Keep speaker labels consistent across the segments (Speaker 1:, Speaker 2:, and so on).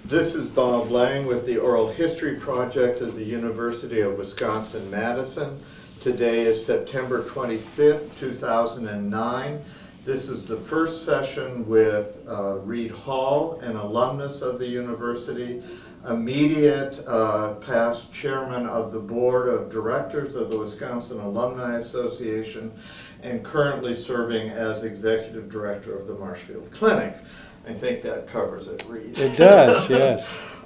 Speaker 1: This is Bob Lang with the Oral History Project of the University of Wisconsin-Madison. Today is September 25th, 2009. This is the first session with Reed Hall, an alumnus of the university, immediate past chairman of the board of directors of the Wisconsin Alumni Association, and currently serving as executive director of the Marshfield Clinic. I think that covers it, Reed.
Speaker 2: It does, yes.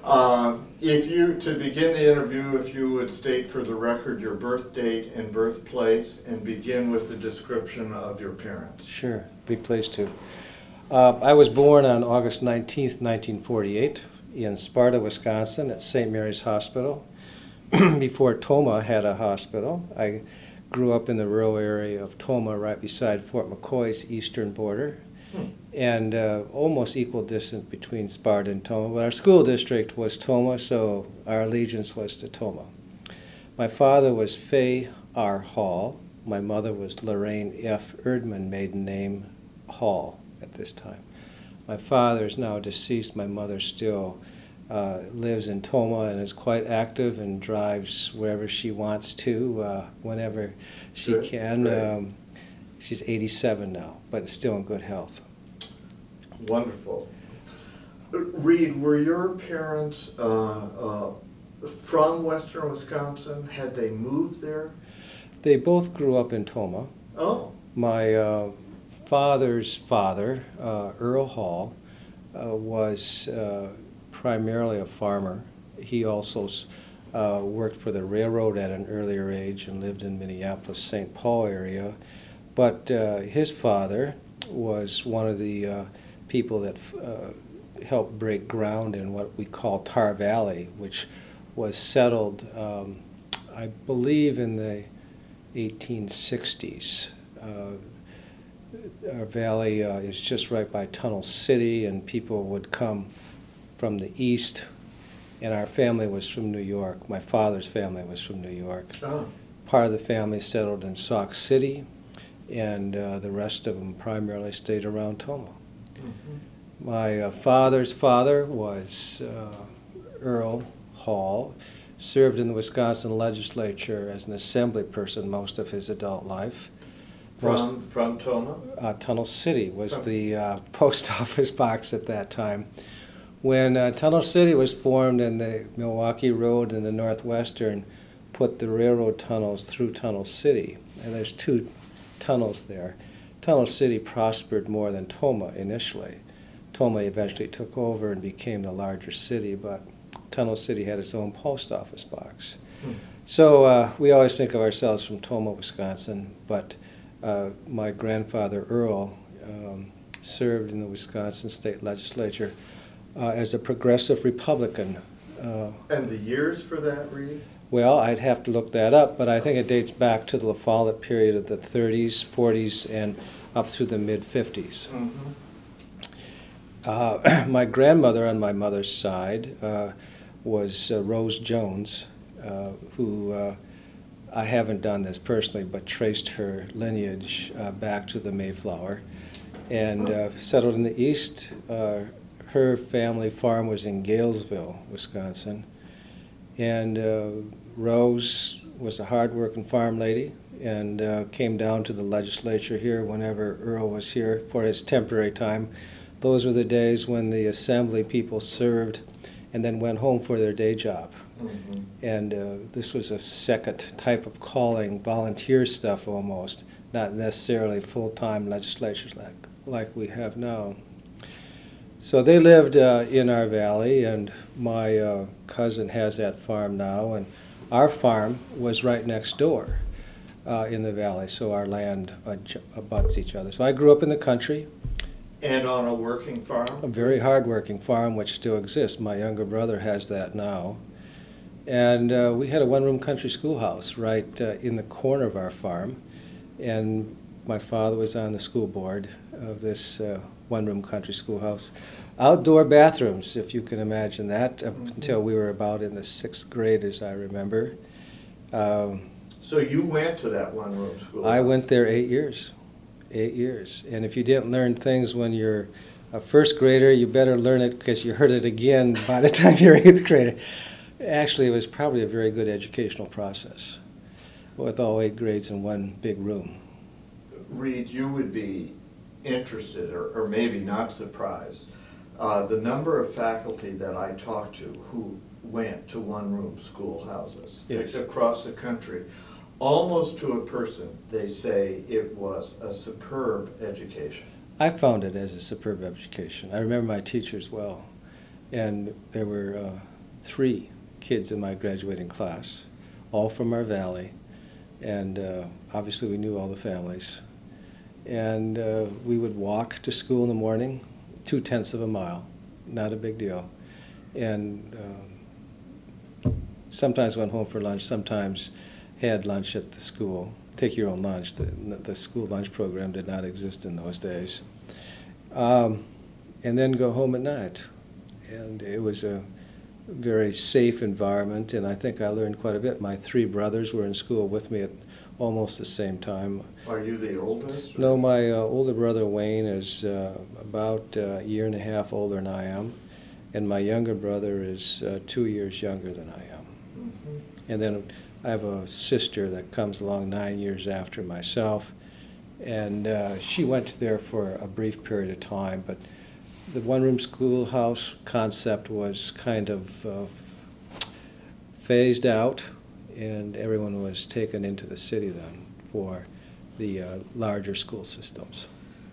Speaker 1: To begin the interview, if you would state for the record your birth date and birthplace, and begin with the description of your parents.
Speaker 2: Sure, be pleased to. I was born on August 19th, 1948, in Sparta, Wisconsin, at St. Mary's Hospital. Before Tomah had a hospital, I grew up in the rural area of Tomah, right beside Fort McCoy's eastern border. And almost equal distance between Sparta and Tomah. But our school district was Tomah, so our allegiance was to Tomah. My father was Fay R. Hall. My mother was Lorraine F. Erdman, maiden name Hall at this time. My father is now deceased. My mother still lives in Tomah and is quite active and drives wherever she wants to, whenever she can. She's 87 now, but still in good health.
Speaker 1: Wonderful. Reed, were your parents from western Wisconsin? Had they moved there?
Speaker 2: They both grew up in Tomah.
Speaker 1: Oh.
Speaker 2: My father's father, Earl Hall, was primarily a farmer. He also worked for the railroad at an earlier age and lived in Minneapolis, St. Paul area. But his father was one of the people that helped break ground in what we call Tar Valley, which was settled, I believe, in the 1860s. Our valley is just right by Tunnel City, and people would come from the east, and our family was from New York. My father's family was from New York.
Speaker 1: Oh.
Speaker 2: Part of the family settled in Sauk City, and the rest of them primarily stayed around Tomah. Mm-hmm. My father's father was Earl Hall, served in the Wisconsin legislature as an assembly person most of his adult life.
Speaker 1: From Tomah?
Speaker 2: Tunnel City was the post office box at that time. When Tunnel City was formed and the Milwaukee Road and the Northwestern put the railroad tunnels through Tunnel City, and there's two tunnels there. Tunnel City prospered more than Tomah initially. Tomah eventually took over and became the larger city, but Tunnel City had its own post office box. So we always think of ourselves from Tomah, Wisconsin, but my grandfather Earl served in the Wisconsin state legislature as a progressive Republican.
Speaker 1: And the years for that, Reed?
Speaker 2: Well, I'd have to look that up, but I think it dates back to the La Follette period of the 30s, 40s, and up through the mid-50s. Mm-hmm. My grandmother on my mother's side was Rose Jones, who I haven't done this personally, but traced her lineage back to the Mayflower, and settled in the east. Her family farm was in Galesville, Wisconsin, and Rose was a hard-working farm lady and came down to the legislature here whenever Earl was here for his temporary time. Those were the days when the assembly people served and then went home for their day job. Mm-hmm. And this was a second type of calling, volunteer stuff almost, not necessarily full-time legislatures like we have now. So they lived in our valley, and my cousin has that farm now, and our farm was right next door in the valley, so our land abuts each other. So I grew up in the country.
Speaker 1: And on a working farm?
Speaker 2: A very hard-working farm, which still exists. My younger brother has that now. And we had a one-room country schoolhouse right in the corner of our farm, and my father was on the school board of this one-room country schoolhouse. Outdoor bathrooms, if you can imagine that, up until we were about in the 6th grade, as I remember.
Speaker 1: So you went to that one-room school?
Speaker 2: I went there 8 years. 8 years. And if you didn't learn things when you're a first grader, you better learn it because you heard it again by the time you're eighth grader. Actually, it was probably a very good educational process with all 8 grades in one big room.
Speaker 1: Reed, you would be interested, or maybe not surprised, the number of faculty that I talked to who went to one-room schoolhouses
Speaker 2: Yes.
Speaker 1: across the country. Almost to a person, they say it was a superb education.
Speaker 2: I found it as a superb education. I remember my teachers well, and there were 3 kids in my graduating class, all from our valley, and obviously we knew all the families. And we would walk to school in the morning, 2/10 of a mile, not a big deal. And sometimes went home for lunch, sometimes had lunch at the school. Take your own lunch. The school lunch program did not exist in those days. And then go home at night. And it was a very safe environment, and I think I learned quite a bit. My 3 brothers were in school with me at almost the same time.
Speaker 1: Are you the oldest?
Speaker 2: No, my older brother Wayne is about a year and a half older than I am, and my younger brother is 2 years younger than I am.
Speaker 1: Mm-hmm.
Speaker 2: And then I have a sister that comes along 9 years after myself, and she went there for a brief period of time, but the one-room schoolhouse concept was kind of phased out, and everyone was taken into the city then for the larger school systems.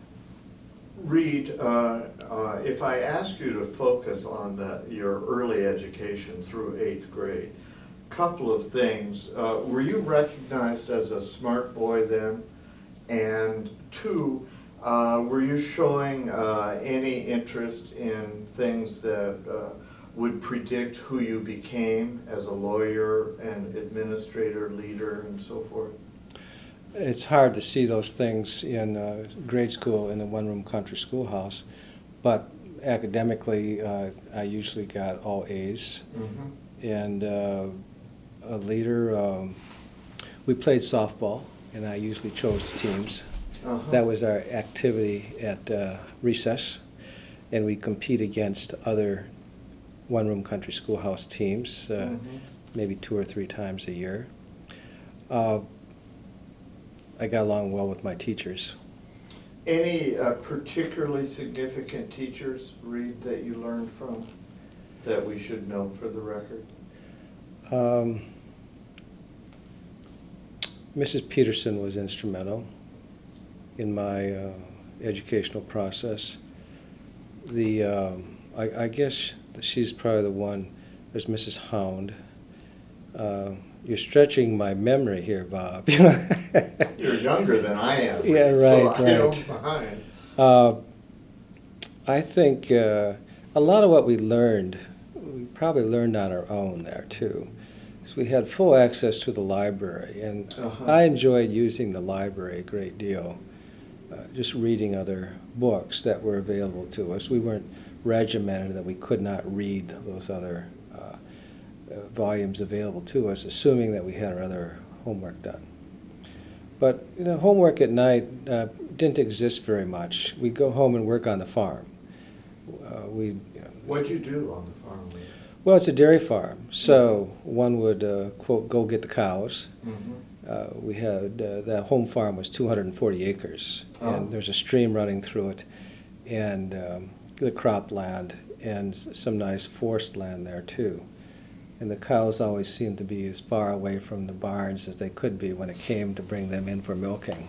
Speaker 1: Reed, if I ask you to focus on your early education through 8th grade, couple of things. Were you recognized as a smart boy then? And 2, were you showing any interest in things that would predict who you became as a lawyer and administrator, leader, and so forth?
Speaker 2: It's hard to see those things in grade school in the one-room country schoolhouse, but academically, I usually got all A's.
Speaker 1: Mm-hmm.
Speaker 2: And a leader, we played softball, and I usually chose the teams.
Speaker 1: Uh-huh.
Speaker 2: That was our activity at recess, and we compete against other one-room country schoolhouse teams, maybe 2 or 3 times a year. I got along well with my teachers.
Speaker 1: Any particularly significant teachers, Reed, that you learned from that we should know for the record?
Speaker 2: Mrs. Peterson was instrumental in my educational process. I guess she's probably the one. There's Mrs. Hound. You're stretching my memory here, Bob.
Speaker 1: You're younger than I am.
Speaker 2: Yeah, right,
Speaker 1: so
Speaker 2: right.
Speaker 1: I don't mind.
Speaker 2: I think a lot of what we learned, we probably learned on our own there too. So we had full access to the library, and I enjoyed using the library a great deal, just reading other books that were available to us. We weren't regimented that we could not read those other volumes available to us, assuming that we had our other homework done. But homework at night didn't exist very much. We'd go home and work on the farm.
Speaker 1: What'd you do on the farm?
Speaker 2: Well, it's a dairy farm, so one would, quote, go get the cows.
Speaker 1: Mm-hmm.
Speaker 2: We had, the home farm was 240 acres, and there's a stream running through it, and the crop land, and some nice forest land there, too. And the cows always seemed to be as far away from the barns as they could be when it came to bring them in for milking.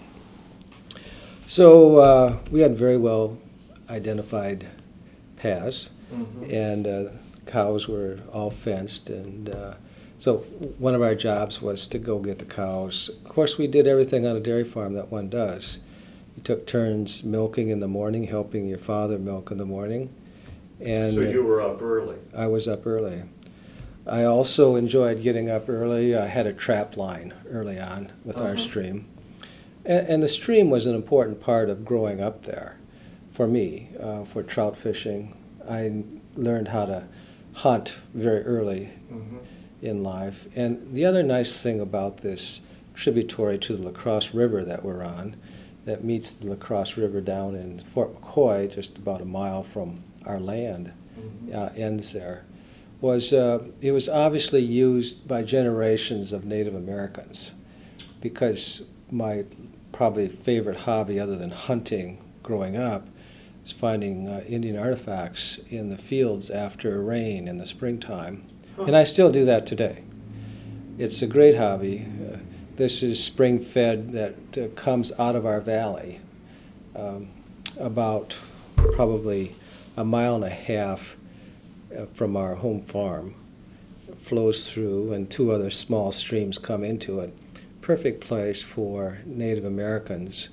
Speaker 2: So we had very well identified paths, and cows were all fenced, and so one of our jobs was to go get the cows. Of course, we did everything on a dairy farm that one does. You took turns milking in the morning, helping your father milk in the morning. And
Speaker 1: so you were up early?
Speaker 2: I was up early. I also enjoyed getting up early. I had a trap line early on with our stream. And the stream was an important part of growing up there for me, for trout fishing. I learned how to hunt very early in life. And the other nice thing about this tributary to the La Crosse River that we're on that meets the La Crosse River down in Fort McCoy, just about a mile from our land, ends there, it was obviously used by generations of Native Americans, because my probably favorite hobby other than hunting growing up is finding Indian artifacts in the fields after rain in the springtime. And I still do that today. It's a great hobby. This is spring-fed that comes out of our valley, about probably a mile and a half from our home farm. It flows through, and two other small streams come into it. Perfect place for Native Americans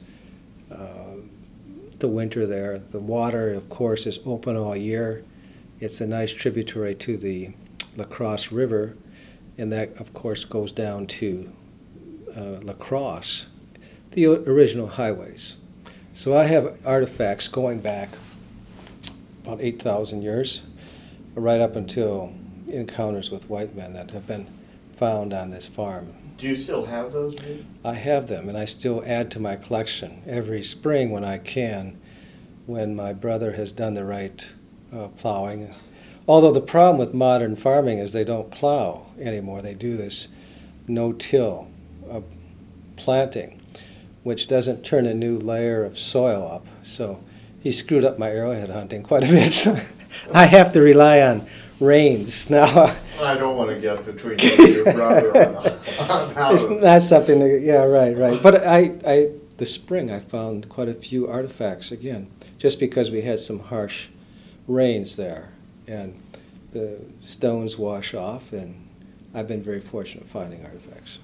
Speaker 2: to winter there. The water, of course, is open all year. It's a nice tributary to the La Crosse River, and that, of course, goes down to La Crosse, the original highways. So I have artifacts going back about 8,000 years, right up until encounters with white men that have been found on this farm.
Speaker 1: Do you still have those?
Speaker 2: I have them, and I still add to my collection every spring when I can, when my brother has done the right plowing. Although the problem with modern farming is they don't plow anymore. They do this no-till planting, which doesn't turn a new layer of soil up. So he screwed up my arrowhead hunting quite a bit. So I have to rely on rains now.
Speaker 1: I don't want to get between you and your brother on how
Speaker 2: It's not something that, yeah, right. But this spring I found quite a few artifacts again, just because we had some harsh rains there, and the stones wash off, and I've been very fortunate finding artifacts.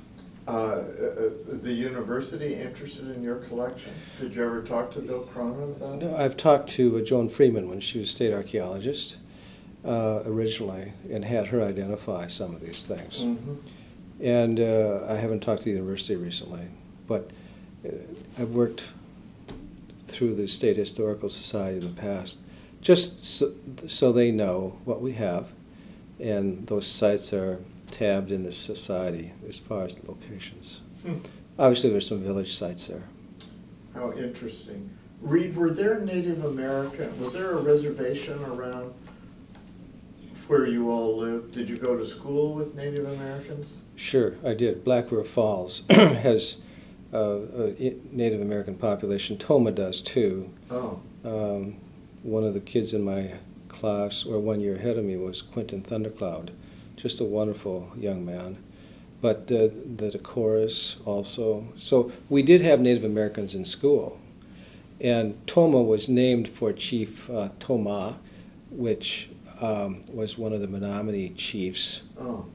Speaker 1: The university interested in your collection? Did you ever talk to Bill Cronin about it?
Speaker 2: No, I've talked to Joan Freeman when she was state archaeologist originally, and had her identify some of these things.
Speaker 1: Mm-hmm.
Speaker 2: And I haven't talked to the university recently, but I've worked through the State Historical Society in the past, just so they know what we have, and those sites are tabbed in the society as far as locations. Obviously there's some village sites there.
Speaker 1: How interesting. Reed, were there Native American, was there a reservation around where you all lived? Did you go to school with Native Americans?
Speaker 2: Sure, I did. Black River Falls has a Native American population. Tomah does too.
Speaker 1: Oh.
Speaker 2: One of the kids in my class, or 1 year ahead of me, was Quentin Thundercloud. Just a wonderful young man. But the Dakoras also. So we did have Native Americans in school. And Tomah was named for Chief Tomah, which was one of the Menominee chiefs.
Speaker 1: Oh.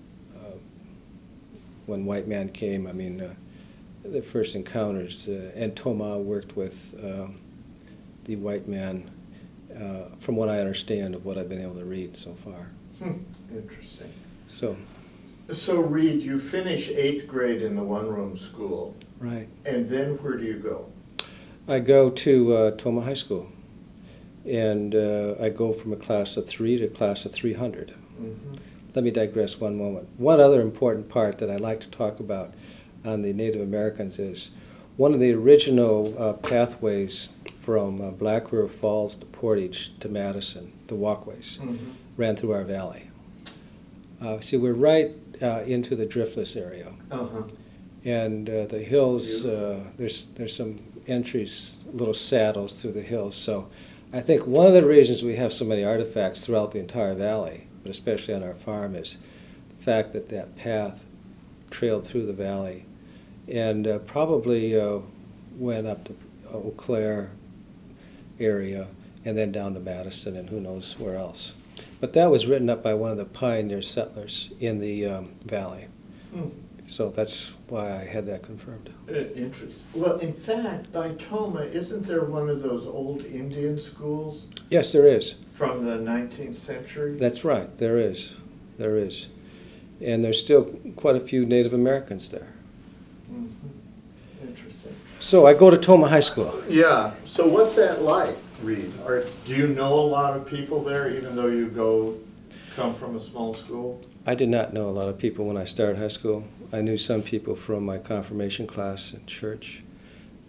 Speaker 2: When white man came, the first encounters, and Tomah worked with the white man, from what I understand of what I've been able to read so far.
Speaker 1: Interesting.
Speaker 2: So
Speaker 1: Reed, you finish 8th grade in the one-room school.
Speaker 2: Right.
Speaker 1: And then where do you go?
Speaker 2: I go to Tomah High School, and I go from a class of 3 to a class of 300.
Speaker 1: Mm-hmm.
Speaker 2: Let me digress one moment. One other important part that I'd like to talk about on the Native Americans is one of the original pathways from Black River Falls to Portage to Madison, the walkways, ran through our valley. See, we're right into the driftless area.
Speaker 1: Uh-huh.
Speaker 2: And the hills, there's some entries, little saddles through the hills. So I think one of the reasons we have so many artifacts throughout the entire valley, but especially on our farm, is the fact that that path trailed through the valley and probably went up to Eau Claire area and then down to Madison and who knows where else. But that was written up by one of the pioneer settlers in the valley. So that's why I had that confirmed.
Speaker 1: Interesting. Well, in fact, by Tomah, isn't there one of those old Indian schools?
Speaker 2: Yes, there is.
Speaker 1: From the 19th century?
Speaker 2: That's right, there is. There is. And there's still quite a few Native Americans there.
Speaker 1: Mm-hmm. Interesting.
Speaker 2: So I go to Tomah High School.
Speaker 1: Yeah. So what's that like, Reed? Do you know a lot of people there, even though you come from a small school?
Speaker 2: I did not know a lot of people when I started high school. I knew some people from my confirmation class in church,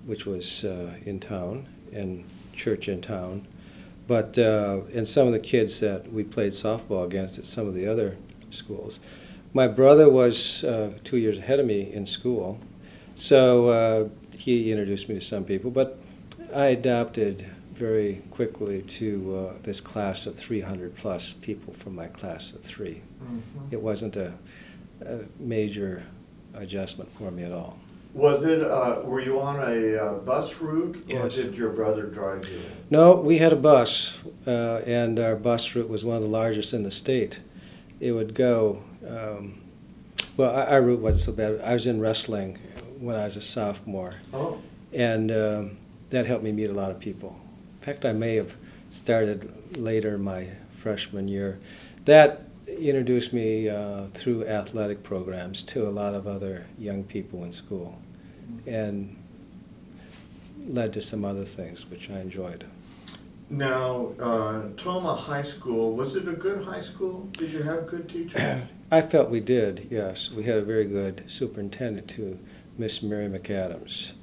Speaker 2: which was in town, and church in town. But and some of the kids that we played softball against at some of the other schools. My brother was 2 years ahead of me in school, so he introduced me to some people. But I adapted very quickly to this class of 300 plus people from my class of 3. Mm-hmm. It wasn't a major adjustment for me at all.
Speaker 1: Was it, were you on a bus route,
Speaker 2: Yes.
Speaker 1: or did your brother drive you?
Speaker 2: No, we had a bus, and our bus route was one of the largest in the state. It would go, well, our route wasn't so bad. I was in wrestling when I was a sophomore, and that helped me meet a lot of people. In fact, I may have started later my freshman year. That introduced me through athletic programs to a lot of other young people in school, and led to some other things which I enjoyed.
Speaker 1: Now, Tomah High School, was it a good high school? Did you have good teachers?
Speaker 2: I felt we did, yes. We had a very good superintendent too, Miss Mary McAdams.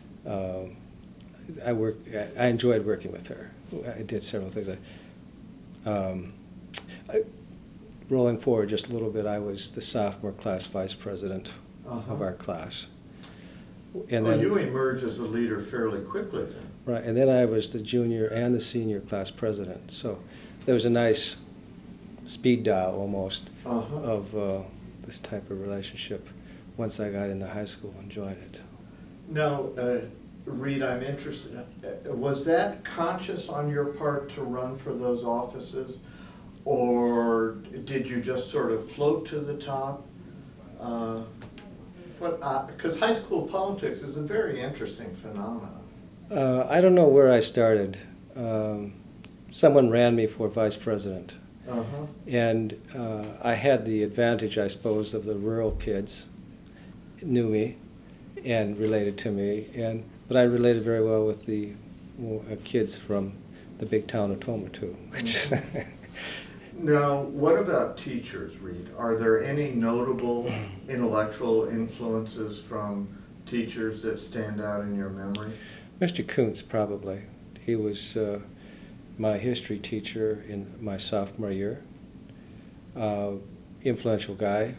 Speaker 2: I enjoyed working with her. I did several things. Rolling forward just a little bit, I was the sophomore class vice president of our class. And then,
Speaker 1: you emerged as a leader fairly quickly then.
Speaker 2: Right, and then I was the junior and the senior class president. So there was a nice speed dial almost of this type of relationship. Once I got into high school, enjoyed it.
Speaker 1: Now, Reed, I'm interested, was that conscious on your part to run for those offices? Or did you just sort of float to the top? Because high school politics is a very interesting phenomenon.
Speaker 2: I don't know where I started. Someone ran me for vice president. And I had the advantage, I suppose, of the rural kids knew me and related to me. But I related very well with the kids from the big town of Tomah, too.
Speaker 1: Now, what about teachers, Reed? Are there any notable intellectual influences from teachers that stand out in your memory?
Speaker 2: Mr. Kuntz, probably. He was my history teacher in my sophomore year. Influential guy.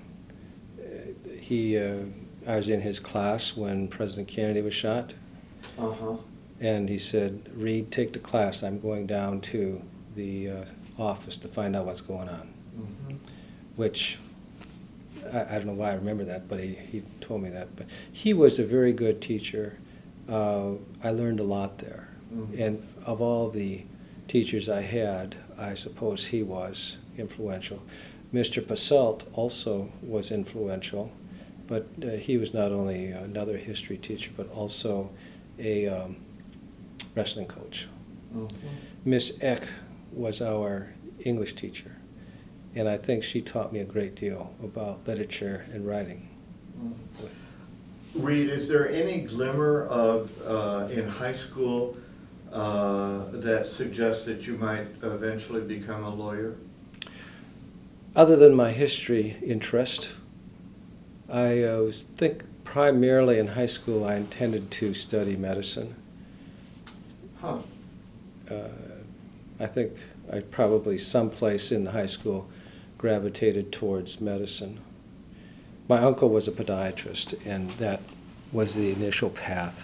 Speaker 2: I was in his class when President Kennedy was shot. And he said, Reed, take the class. I'm going down to the office to find out what's going on. Which, I don't know why I remember that, but he told me that. But he was a very good teacher. I learned a lot there. And of all the teachers I had, I suppose he was influential. Mr. Passelt also was influential, but he was not only another history teacher, but also a wrestling coach. Miss Eck was our English teacher, and I think she taught me a great deal about literature and writing.
Speaker 1: Reed, is there any glimmer of, in high school, that suggests that you might eventually become a lawyer?
Speaker 2: Other than my history interest, I think primarily in high school I intended to study medicine. I think I probably someplace in the high school gravitated towards medicine. My uncle was a podiatrist, and that was the initial path.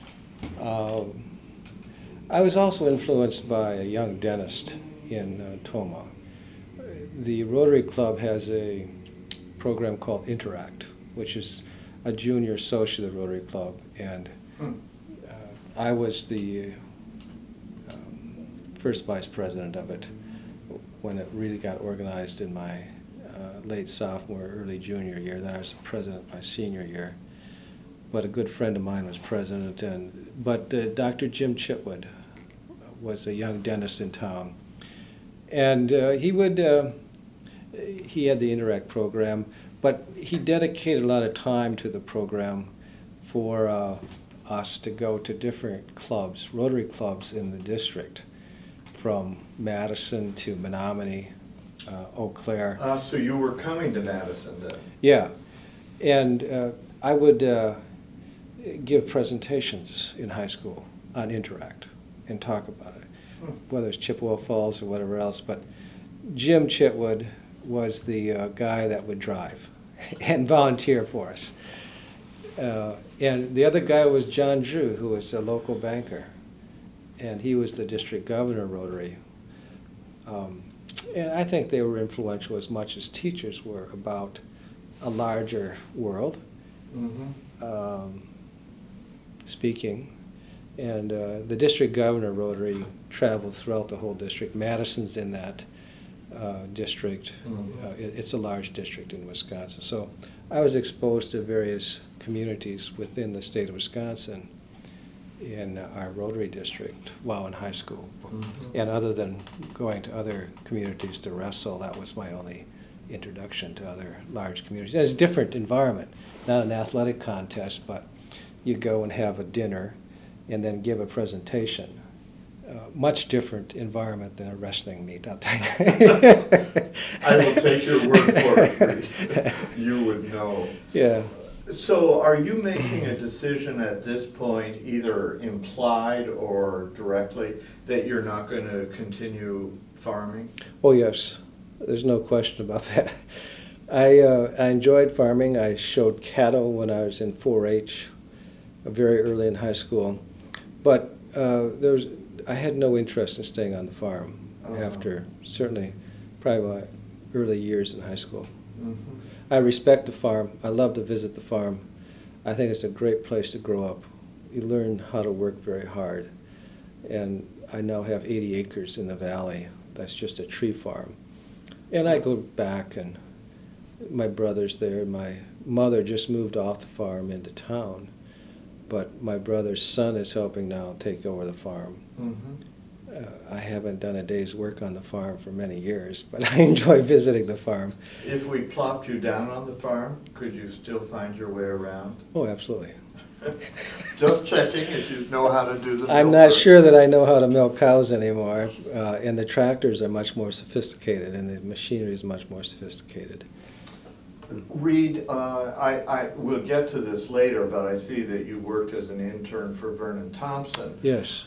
Speaker 2: I was also influenced by a young dentist in Tomah. The Rotary Club has a program called Interact, which is a junior associate of the Rotary Club, and I was the first vice president of it when it really got organized in my late sophomore, early junior year. Then I was the president my senior year. But a good friend of mine was president. But Dr. Jim Chitwood was a young dentist in town. And he had the Interact program, but he dedicated a lot of time to the program for us to go to different clubs, Rotary clubs in the district, from Madison to Menominee, Eau Claire.
Speaker 1: So you were coming to Madison then?
Speaker 2: Yeah, and I would, give presentations in high school on Interact and talk about it, whether it's Chippewa Falls or whatever else. But Jim Chitwood was the guy that would drive and volunteer for us. And the other guy was John Drew, who was a local banker, and he was the district governor of Rotary. And I think they were influential as much as teachers were about a larger world, speaking. And the district governor of Rotary travels throughout the whole district. Madison's in that district. It's a large district in Wisconsin. So I was exposed to various communities within the state of Wisconsin in our Rotary district while in high school. And other than going to other communities to wrestle, that was my only introduction to other large communities. It's a different environment, not an athletic contest, but you go and have a dinner and then give a presentation. Much different environment than a wrestling meet, I'll tell you.
Speaker 1: I will take your word for it. You would know.
Speaker 2: Yeah.
Speaker 1: So are you making a decision at this point, either implied or directly, that you're not going to continue farming?
Speaker 2: Oh, yes. There's no question about that. I enjoyed farming. I showed cattle when I was in 4-H, very early in high school. But I had no interest in staying on the farm after, certainly, probably my early years in high school. I respect the farm. I love to visit the farm. I think it's a great place to grow up. You learn how to work very hard. And I now have 80 acres in the valley. That's just a tree farm. And I go back, and my brother's there. My mother just moved off the farm into town. But my brother's son is helping now take over the farm. I haven't done a day's work on the farm for many years, but I enjoy visiting the farm.
Speaker 1: If we plopped you down on the farm, could you still find your way around?
Speaker 2: Oh, absolutely.
Speaker 1: Just checking if you know how to do the
Speaker 2: I'm not sure that I know how to milk cows anymore, and the tractors are much more sophisticated, and the machinery is much more sophisticated.
Speaker 1: Reed, I will get to this later, but I see that you worked as an intern for Vernon Thompson.
Speaker 2: Yes.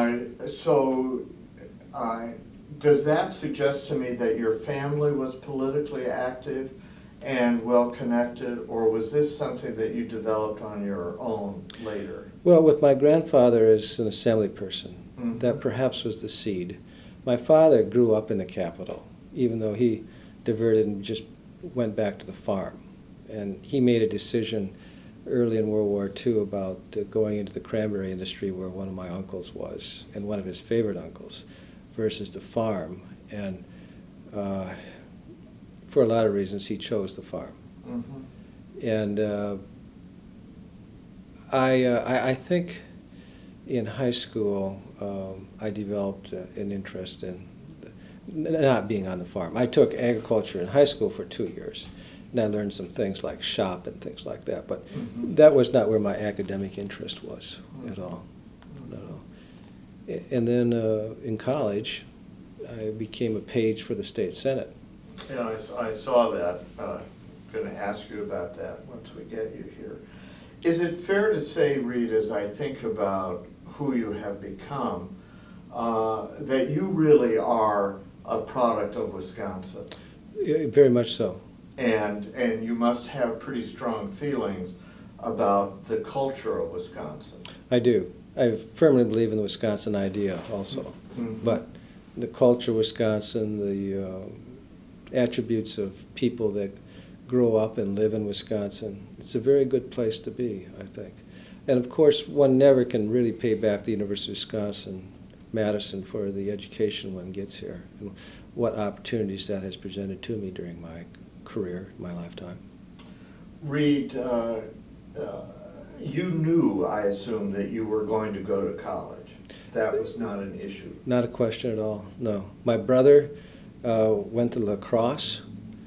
Speaker 1: Does that suggest to me that your family was politically active and well-connected, or was this something that you developed on your own later?
Speaker 2: Well, with my grandfather as an assembly person, that perhaps was the seed. My father grew up in the capital, even though he diverted and just went back to the farm. And he made a decision early in World War II about going into the cranberry industry where one of my uncles was, and one of his favorite uncles, versus the farm. And for a lot of reasons, he chose the farm. And I think in high school, I developed an interest in not being on the farm. I took agriculture in high school for 2 years, and I learned some things like shop and things like that, but that was not where my academic interest was at all. And then in college, I became a page for the state senate.
Speaker 1: Yeah, I saw that. I'm going to ask you about that once we get you here. Is it fair to say, Reed, as I think about who you have become, that you really are a product of Wisconsin?
Speaker 2: Very much so.
Speaker 1: And you must have pretty strong feelings about the culture of Wisconsin.
Speaker 2: I do. I firmly believe in the Wisconsin idea also. But the culture of Wisconsin, the attributes of people that grow up and live in Wisconsin, it's a very good place to be, I think. And of course, one never can really pay back the University of Wisconsin Madison for the education one gets here and what opportunities that has presented to me during my career, my lifetime.
Speaker 1: Reed, you knew, I assume, that you were going to go to college. That was not an issue.
Speaker 2: Not a question at all, no. My brother went to La Crosse.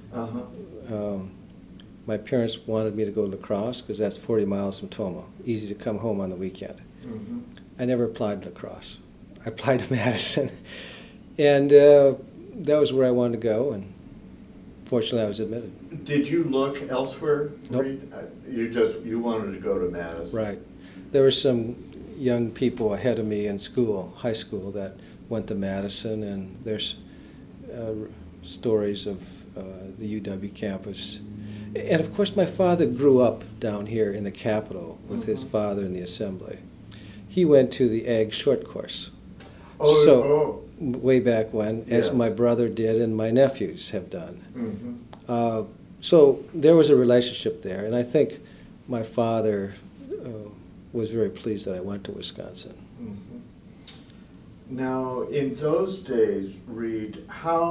Speaker 2: My parents wanted me to go to La Crosse because that's 40 miles from Tomah, easy to come home on the weekend. I never applied to La Crosse. I applied to Madison. And that was where I wanted to go, and fortunately I was admitted.
Speaker 1: Did you look elsewhere?
Speaker 2: Nope.
Speaker 1: You wanted to go to Madison.
Speaker 2: Right. there were some young people ahead of me in school, high school, that went to Madison, and there's stories of the UW campus. And of course, my father grew up down here in the Capitol with his father in the Assembly. He went to the Ag Short Course. Way back when,
Speaker 1: Yes.
Speaker 2: as my brother did and my nephews have done.
Speaker 1: Mm-hmm.
Speaker 2: So there was a relationship there, and I think my father was very pleased that I went to Wisconsin.
Speaker 1: Mm-hmm. Now, in those days, Reed,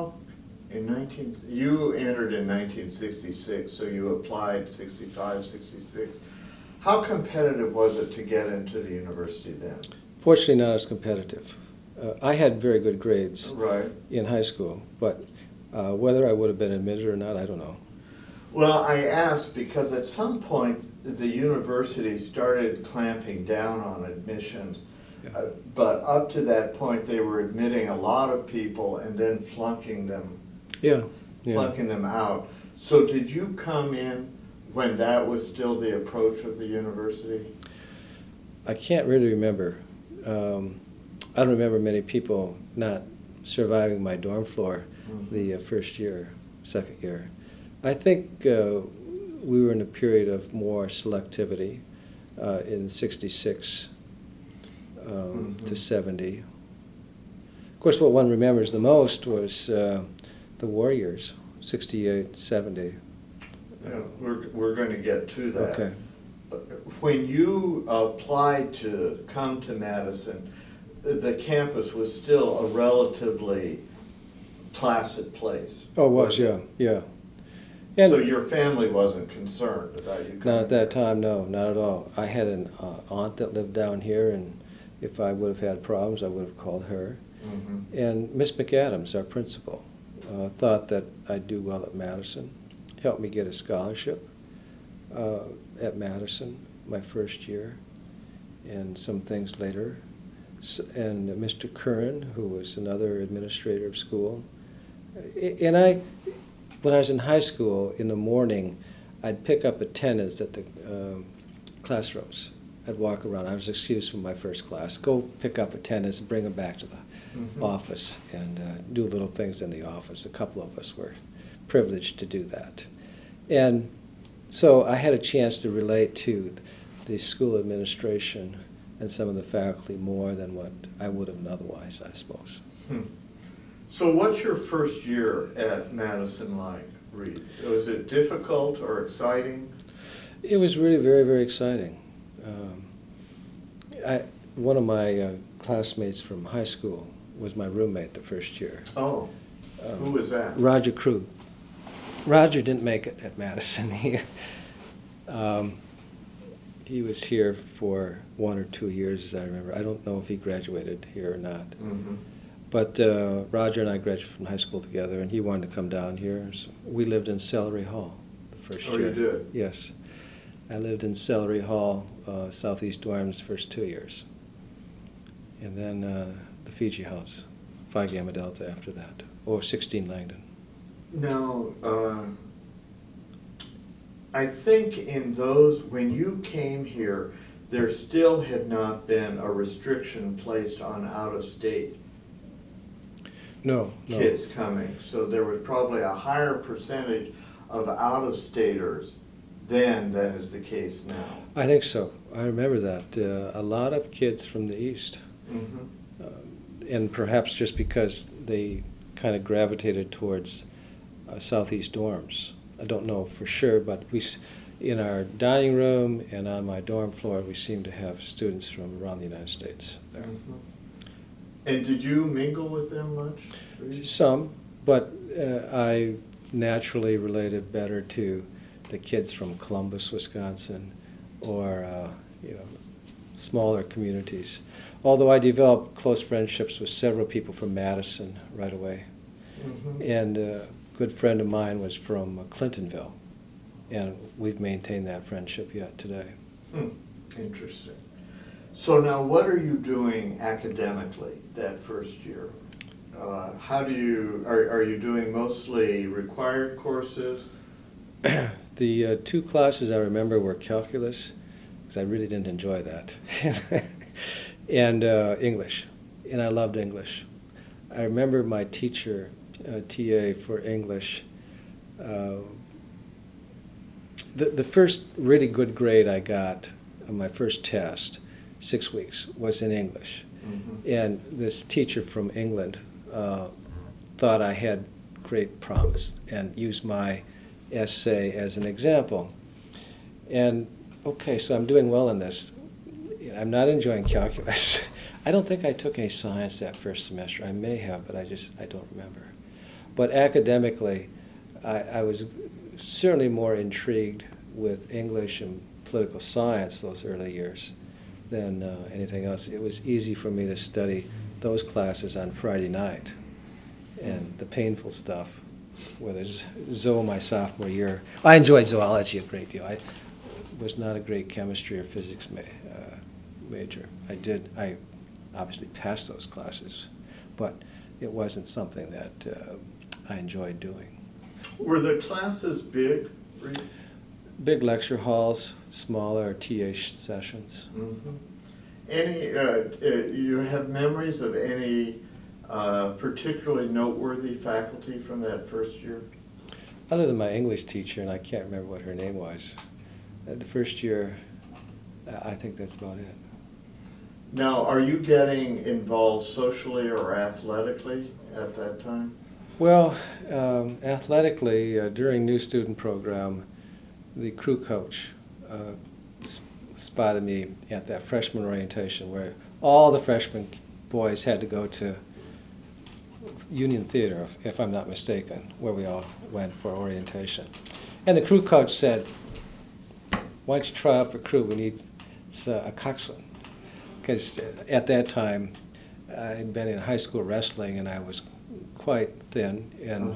Speaker 1: you entered in 1966, so you applied 65, 66. How competitive was it to get into the university then?
Speaker 2: Fortunately, not as competitive. I had very good grades
Speaker 1: Right.
Speaker 2: in high school, but whether I would have been admitted or not, I don't know.
Speaker 1: Well, I asked because at some point the university started clamping down on admissions,
Speaker 2: Yeah.
Speaker 1: but up to that point they were admitting a lot of people and then flunking them out. So did you come in when that was still the approach of the university?
Speaker 2: I can't really remember. I don't remember many people not surviving my dorm floor the first year, second year. I think we were in a period of more selectivity in 66 to 70. Of course, what one remembers the most was the war years, 68, 70.
Speaker 1: Yeah, we're going to get to that.
Speaker 2: Okay.
Speaker 1: When you applied to come to Madison, the campus was still a relatively placid place.
Speaker 2: Oh, it was, yeah.
Speaker 1: So your family wasn't concerned about you coming?
Speaker 2: Not at that time, no, not at all. I had an aunt that lived down here, and if I would have had problems, I would have called her.
Speaker 1: Mm-hmm.
Speaker 2: And Miss McAdams, our principal, thought that I'd do well at Madison, helped me get a scholarship at Madison my first year, and some things later. And Mr. Curran, who was another administrator of school. And when I was in high school, in the morning, I'd pick up attendance at the classrooms. I'd walk around. I was excused from my first class. Go pick up attendance and bring them back to the office and do little things in the office. A couple of us were privileged to do that. And so I had a chance to relate to the school administration and some of the faculty more than what I would have otherwise, I suppose.
Speaker 1: So what's your first year at Madison like, Reed? Was it difficult or exciting?
Speaker 2: It was really very, very exciting. One of my classmates from high school was my roommate the first year.
Speaker 1: Oh, who was that?
Speaker 2: Roger Krug. Roger didn't make it at Madison. He was here for 1 or 2 years, as I remember. I don't know if he graduated here or not.
Speaker 1: Mm-hmm.
Speaker 2: But Roger and I graduated from high school together, and he wanted to come down here. So we lived in Celery Hall the first year.
Speaker 1: Oh, you did?
Speaker 2: Yes. I lived in Celery Hall, Southeast Dorms, first 2 years. And then the Fiji House, Phi Gamma Delta after that, or 16 Langdon.
Speaker 1: Now, I think in those, when you came here, there still had not been a restriction placed on out-of-state
Speaker 2: No.
Speaker 1: kids coming. So there was probably a higher percentage of out-of-staters then than is the case now.
Speaker 2: I think so. I remember that. A lot of kids from the East.
Speaker 1: Mm-hmm.
Speaker 2: And perhaps just because they kind of gravitated towards Southeast dorms. I don't know for sure, but in our dining room and on my dorm floor, we seem to have students from around the United States there.
Speaker 1: Mm-hmm. And did you mingle with them much?
Speaker 2: Some, but I naturally related better to the kids from Columbus, Wisconsin, or smaller communities. Although I developed close friendships with several people from Madison right away.
Speaker 1: Mm-hmm.
Speaker 2: And a good friend of mine was from Clintonville, and we've maintained that friendship yet today.
Speaker 1: Interesting. So now what are you doing academically that first year? Are you doing mostly required courses?
Speaker 2: The two classes I remember were calculus, because I really didn't enjoy that. And English, and I loved English. I remember my teacher, TA for English, the first really good grade I got on my first test, 6 weeks, was in English.
Speaker 1: Mm-hmm.
Speaker 2: And this teacher from England thought I had great promise and used my essay as an example. And okay, so I'm doing well in this. I'm not enjoying calculus. I don't think I took any science that first semester. I may have, but I don't remember. But academically, I was certainly more intrigued with English and political science those early years than anything else. It was easy for me to study those classes on Friday night, and the painful stuff, whether it's zoo my sophomore year. I enjoyed zoology a great deal. I was not a great chemistry or physics major. I obviously passed those classes, but it wasn't something that I enjoyed doing.
Speaker 1: Were the classes big?
Speaker 2: Big lecture halls, smaller TA sessions.
Speaker 1: Mm-hmm. Any, you have memories of any particularly noteworthy faculty from that first year?
Speaker 2: Other than my English teacher, and I can't remember what her name was. The first year, I think that's about it.
Speaker 1: Now, are you getting involved socially or athletically at that time?
Speaker 2: Well, athletically, during new student program, the crew coach spotted me at that freshman orientation where all the freshman boys had to go to Union Theater, if I'm not mistaken, where we all went for orientation. And the crew coach said, "Why don't you try out for crew? We need a coxswain." Because at that time, I had been in high school wrestling and I was quite thin, and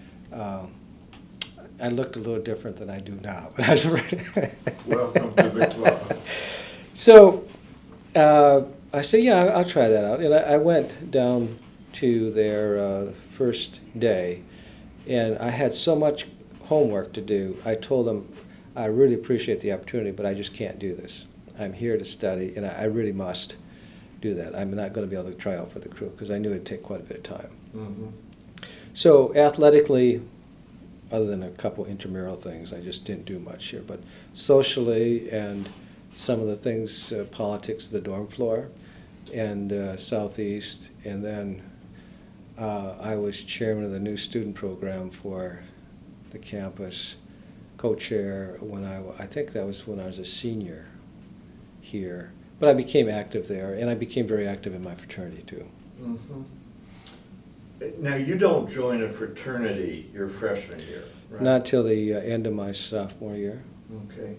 Speaker 2: I looked a little different than I do now. But I was
Speaker 1: Welcome to the club.
Speaker 2: So I said, yeah, I'll try that out. And I went down to their first day, and I had so much homework to do. I told them, I really appreciate the opportunity, but I just can't do this. I'm here to study, and I really must do that. I'm not going to be able to try out for the crew, because I knew it'd take quite a bit of time.
Speaker 1: Mm-hmm.
Speaker 2: So athletically, other than a couple intramural things, I just didn't do much here. But socially and some of the things, politics of the dorm floor and Southeast, and then I was chairman of the new student program for the campus, co-chair when I think that was when I was a senior here. But I became active there, and I became very active in my fraternity too.
Speaker 1: Mm-hmm. Now, you don't join a fraternity your freshman year, right?
Speaker 2: Not till the end of my sophomore year.
Speaker 1: Okay.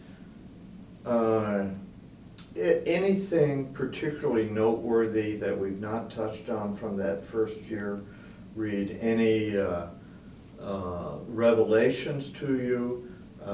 Speaker 1: Anything particularly noteworthy that we've not touched on from that first year, Reed? Any revelations to you?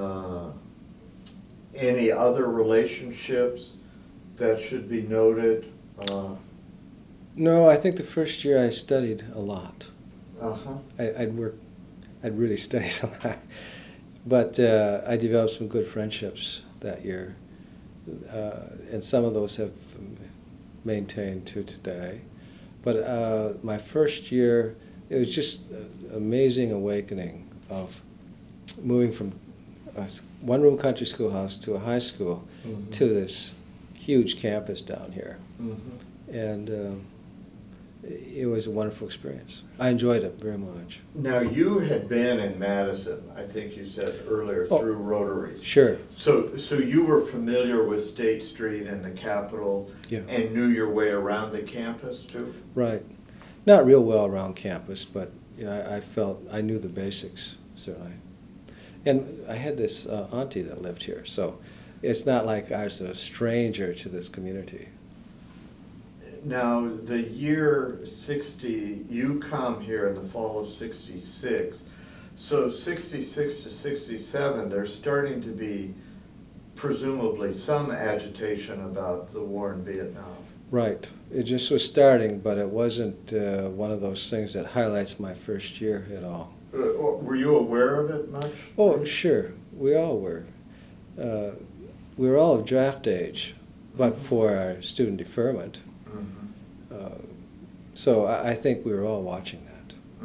Speaker 1: Any other relationships that should be noted?
Speaker 2: No, I think the first year I studied a lot.
Speaker 1: Uh-huh.
Speaker 2: I'd really studied a lot. But I developed some good friendships that year. And some of those have maintained to today. But my first year, it was just an amazing awakening of moving from a one-room country schoolhouse to a high school to this huge campus down here.
Speaker 1: Mm-hmm.
Speaker 2: And it was a wonderful experience. I enjoyed it very much.
Speaker 1: Now, you had been in Madison, I think you said earlier, through Rotary.
Speaker 2: Sure.
Speaker 1: So you were familiar with State Street and the Capitol,
Speaker 2: Yeah.
Speaker 1: and knew your way around the campus too?
Speaker 2: Right. Not real well around campus, but you know, I felt I knew the basics, certainly. And I had this auntie that lived here, so it's not like I was a stranger to this community.
Speaker 1: Now, the year 60, you come here in the fall of 66. So 66 to 67, there's starting to be presumably some agitation about the war in Vietnam.
Speaker 2: Right. It just was starting, but it wasn't one of those things that highlights my first year at all.
Speaker 1: Were you aware of it much?
Speaker 2: Oh, sure. We all were. we were all of draft age, but for our student deferment. So I think we were all watching that.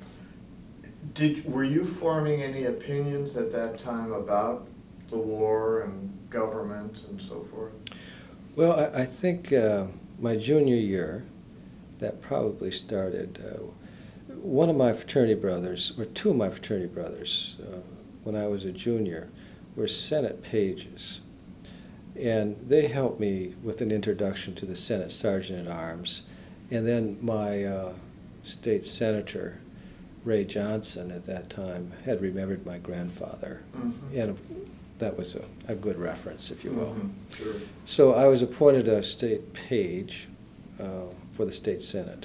Speaker 1: Were you forming any opinions at that time about the war and government and so forth?
Speaker 2: Well, I think my junior year, that probably started. One of my fraternity brothers, or two of my fraternity brothers, when I was a junior, were Senate pages. And they helped me with an introduction to the Senate Sergeant at Arms. And then my state senator, Ray Johnson, at that time, had remembered my grandfather. And that was a good reference, if you will.
Speaker 1: Sure.
Speaker 2: So I was appointed a state page for the state senate.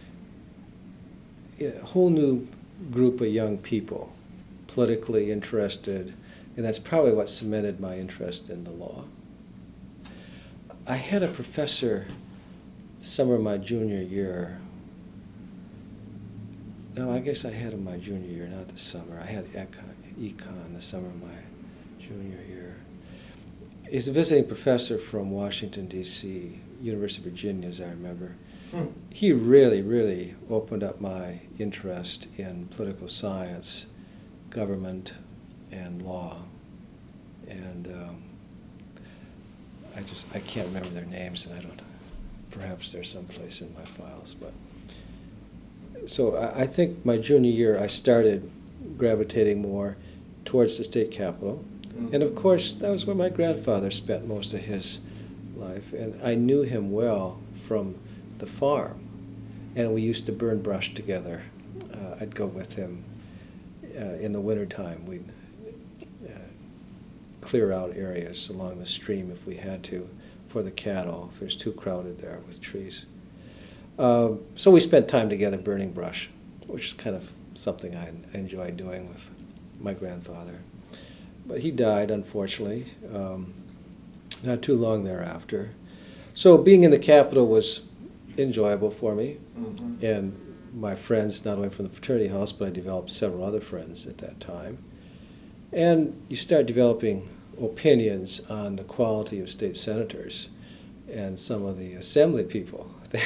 Speaker 2: A whole new group of young people, politically interested, and that's probably what cemented my interest in the law. I had a professor the summer of my junior year. No, I guess I had him my junior year, not the summer. I had econ the summer of my junior year. He's a visiting professor from Washington, D.C., University of Virginia, as I remember. He really, really opened up my interest in political science, government, and law. And I can't remember their names, and perhaps they're someplace in my files. But so I think my junior year I started gravitating more towards the state capitol. And of course, that was where my grandfather spent most of his life, and I knew him well from the farm, and we used to burn brush together. I'd go with him in the wintertime. We'd clear out areas along the stream if we had to for the cattle, if it was too crowded there with trees. So we spent time together burning brush, which is kind of something I enjoyed doing with my grandfather. But he died, unfortunately, not too long thereafter. So being in the Capitol was enjoyable for me. And my friends, not only from the fraternity house, but I developed several other friends at that time. And you start developing opinions on the quality of state senators and some of the assembly people there.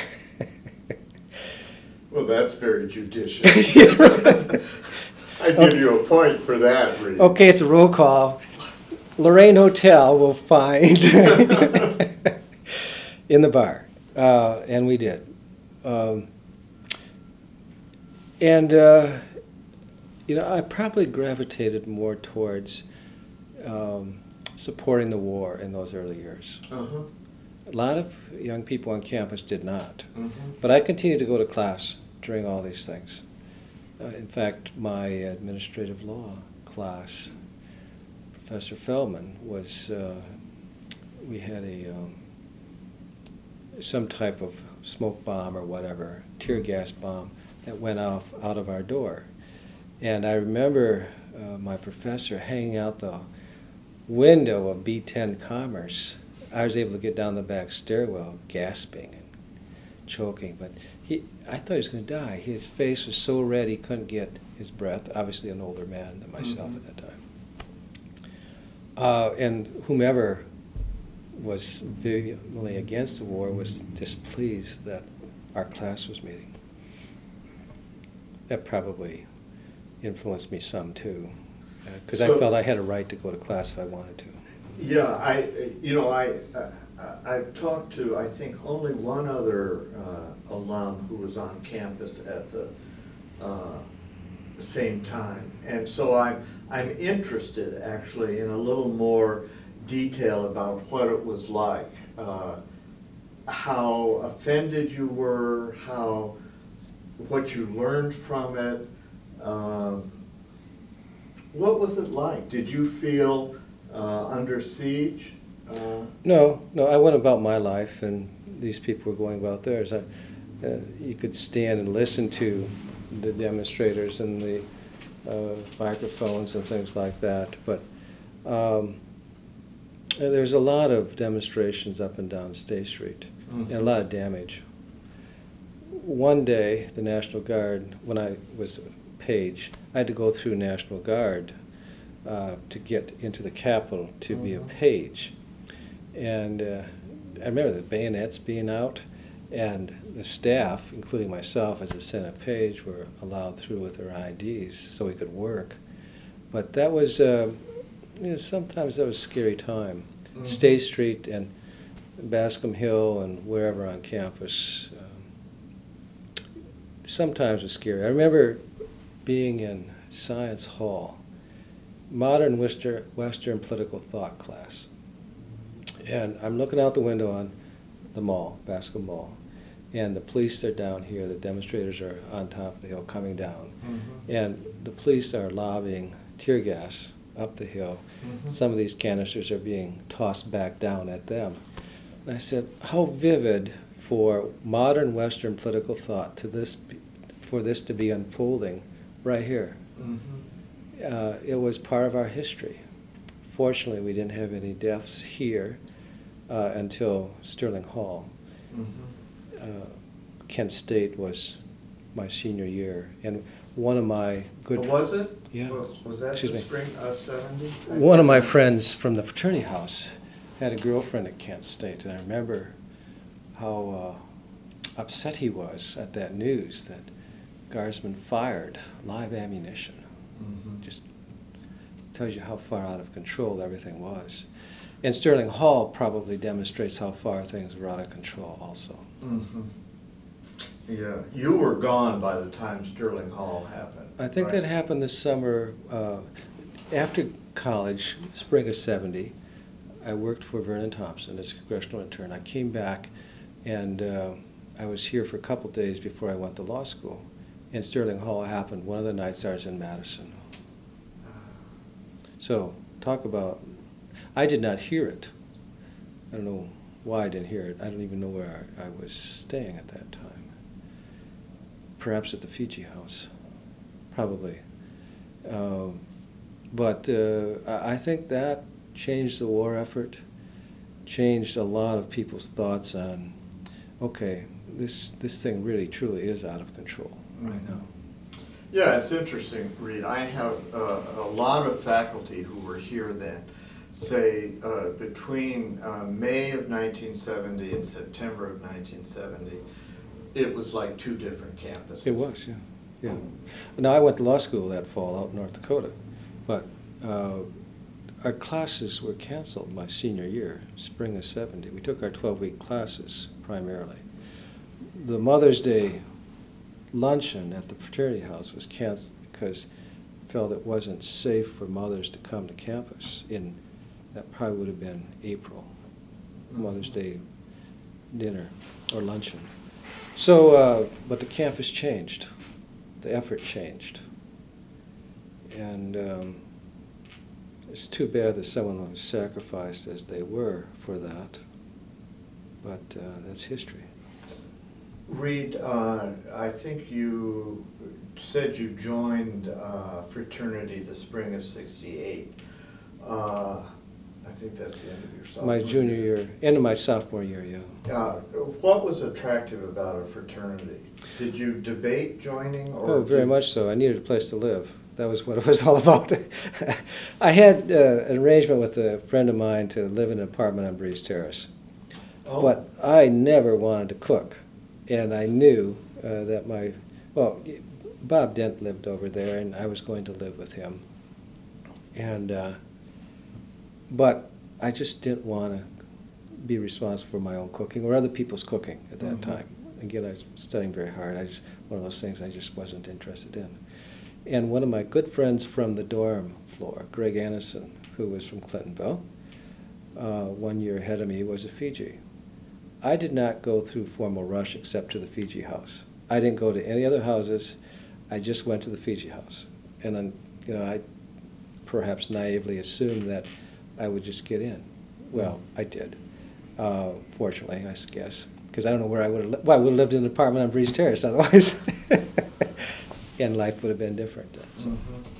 Speaker 1: Well, that's very judicious. I give you a point for that, Reed.
Speaker 2: Okay, it's a roll call. Lorraine Hotel will find in the bar, and we did. I probably gravitated more towards supporting the war in those early years. A lot of young people on campus did not, but I continued to go to class during all these things. In fact, my administrative law class, Professor Feldman, we had some type of smoke bomb or whatever, tear gas bomb, that went off out of our door. And I remember my professor hanging out the window of B-10 Commerce. I was able to get down the back stairwell gasping and choking, but I thought he was going to die. His face was so red he couldn't get his breath, obviously an older man than myself at that time. And whomever was vehemently against the war was displeased that our class was meeting. That probably influenced me some too, because I felt I had a right to go to class if I wanted to.
Speaker 1: Yeah, I've talked to, I think, only one other alum who was on campus at the same time, and so I'm interested actually in a little more detail about what it was like, how offended you were, what you learned from it. What was it like? Did you feel under siege?
Speaker 2: No, I went about my life, and these people were going about theirs. You could stand and listen to the demonstrators and the microphones and things like that, but there's a lot of demonstrations up and down State Street, and a lot of damage. One day, the National Guard, when I was a page, I had to go through National Guard to get into the Capitol to be a page. And I remember the bayonets being out, and the staff, including myself as a Senate page, were allowed through with their IDs so we could work. But that was, sometimes that was a scary time. State Street and Bascom Hill and wherever on campus, sometimes was scary. I remember being in Science Hall, modern Western political thought class. And I'm looking out the window on the mall, Bascom Mall, and the police are down here, the demonstrators are on top of the hill coming down. And the police are lobbing tear gas up the hill. Some of these canisters are being tossed back down at them. And I said, how vivid for modern Western political thought for this to be unfolding right here. It was part of our history. Fortunately, we didn't have any deaths here until Sterling Hall. Kent State was my senior year, and one of my good...
Speaker 1: Was it?
Speaker 2: Yeah.
Speaker 1: Was that the spring of 70?
Speaker 2: One of my friends from the fraternity house had a girlfriend at Kent State, and I remember how upset he was at that news that Guardsmen fired live ammunition. Just tells you how far out of control everything was. And Sterling Hall probably demonstrates how far things were out of control also.
Speaker 1: Yeah, you were gone by the time Sterling Hall happened.
Speaker 2: I think that happened this summer. After college, spring of 70, I worked for Vernon Thompson as a congressional intern. I came back, and I was here for a couple days before I went to law school. And Sterling Hall happened one of the nights I was in Madison. So, talk about, I did not hear it. I don't know why I didn't hear it. I don't even know where I was staying at that time. Perhaps at the Fiji House, probably. But I think that changed the war effort, changed a lot of people's thoughts on, okay, this thing really truly is out of control right now.
Speaker 1: Yeah, it's interesting, Reed. I have a lot of faculty who were here then say between May of 1970 and September of 1970, it was like two different campuses.
Speaker 2: It was, yeah. Now, I went to law school that fall out in North Dakota, but our classes were canceled my senior year, spring of 70. We took our 12-week classes primarily. The Mother's Day luncheon at the fraternity house was canceled because felt it wasn't safe for mothers to come to campus. That probably would have been April, Mother's Day dinner or luncheon. So, but the campus changed. The effort changed. And it's too bad that someone was sacrificed as they were for that. But that's history.
Speaker 1: Reed, I think you said you joined fraternity the spring of '68. I think that's the end of your sophomore
Speaker 2: My junior year, end of my sophomore year, yeah.
Speaker 1: What was attractive about a fraternity? Did you debate joining? Or
Speaker 2: very much so. I needed a place to live. That was what it was all about. I had an arrangement with a friend of mine to live in an apartment on Breeze Terrace. But I never wanted to cook. And I knew that Bob Dent lived over there, and I was going to live with him. And but I just didn't want to be responsible for my own cooking or other people's cooking at that time. Again, I was studying very hard. One of those things I just wasn't interested in. And one of my good friends from the dorm floor, Greg Anderson, who was from Clintonville, 1 year ahead of me, was a Fiji. I did not go through formal rush except to the Fiji house. I didn't go to any other houses. I just went to the Fiji house. And then, I perhaps naively assumed that I would just get in. Well, I did, fortunately, I guess, because I don't know where I would have lived. Well, I would have lived in an apartment on Breeze Terrace otherwise. And life would have been different then. So.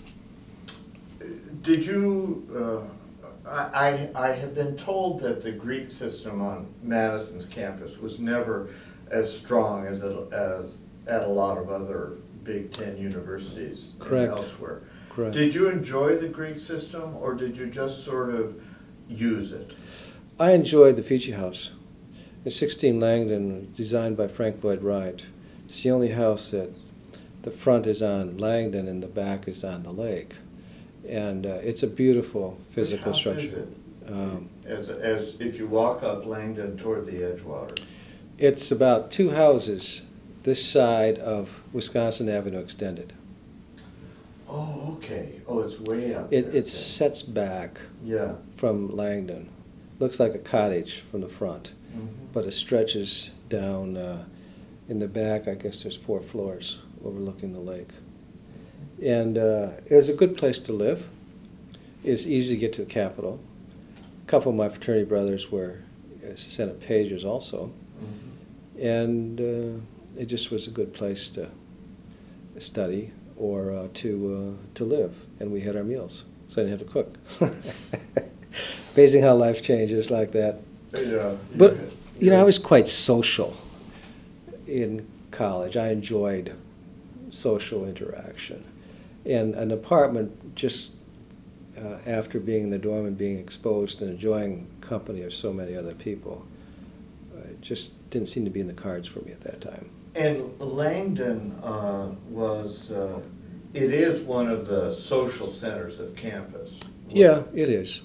Speaker 1: Did you, I have been told that the Greek system on Madison's campus was never as strong as at a lot of other Big Ten universities.
Speaker 2: Correct.
Speaker 1: And elsewhere.
Speaker 2: correct.
Speaker 1: Did you enjoy the Greek system, or did you just sort of use it?
Speaker 2: I enjoyed the Fiji House. It's 16 Langdon, designed by Frank Lloyd Wright. It's the only house that the front is on Langdon and the back is on the lake. And it's a beautiful physical
Speaker 1: Which house
Speaker 2: structure.
Speaker 1: Is it? As if you walk up Langdon toward the Edgewater.
Speaker 2: It's about 2 houses this side of Wisconsin Avenue Extended.
Speaker 1: Oh, okay. Oh, it's way up there.
Speaker 2: It sets back
Speaker 1: Yeah.
Speaker 2: from Langdon. Looks like a cottage from the front,
Speaker 1: Mhm.
Speaker 2: but it stretches down in the back. I guess there's 4 floors overlooking the lake. And it was a good place to live. It's easy to get to the Capitol. A couple of my fraternity brothers were Senate pagers also.
Speaker 1: Mhm.
Speaker 2: And it just was a good place to study or to live. And we had our meals, so I didn't have to cook. Amazing how life changes like that.
Speaker 1: Yeah.
Speaker 2: But, I was quite social in college. I enjoyed social interaction. And an apartment, just after being in the dorm and being exposed and enjoying company of so many other people, it just didn't seem to be in the cards for me at that time.
Speaker 1: And Langdon it is one of the social centers of campus.
Speaker 2: Yeah, it is.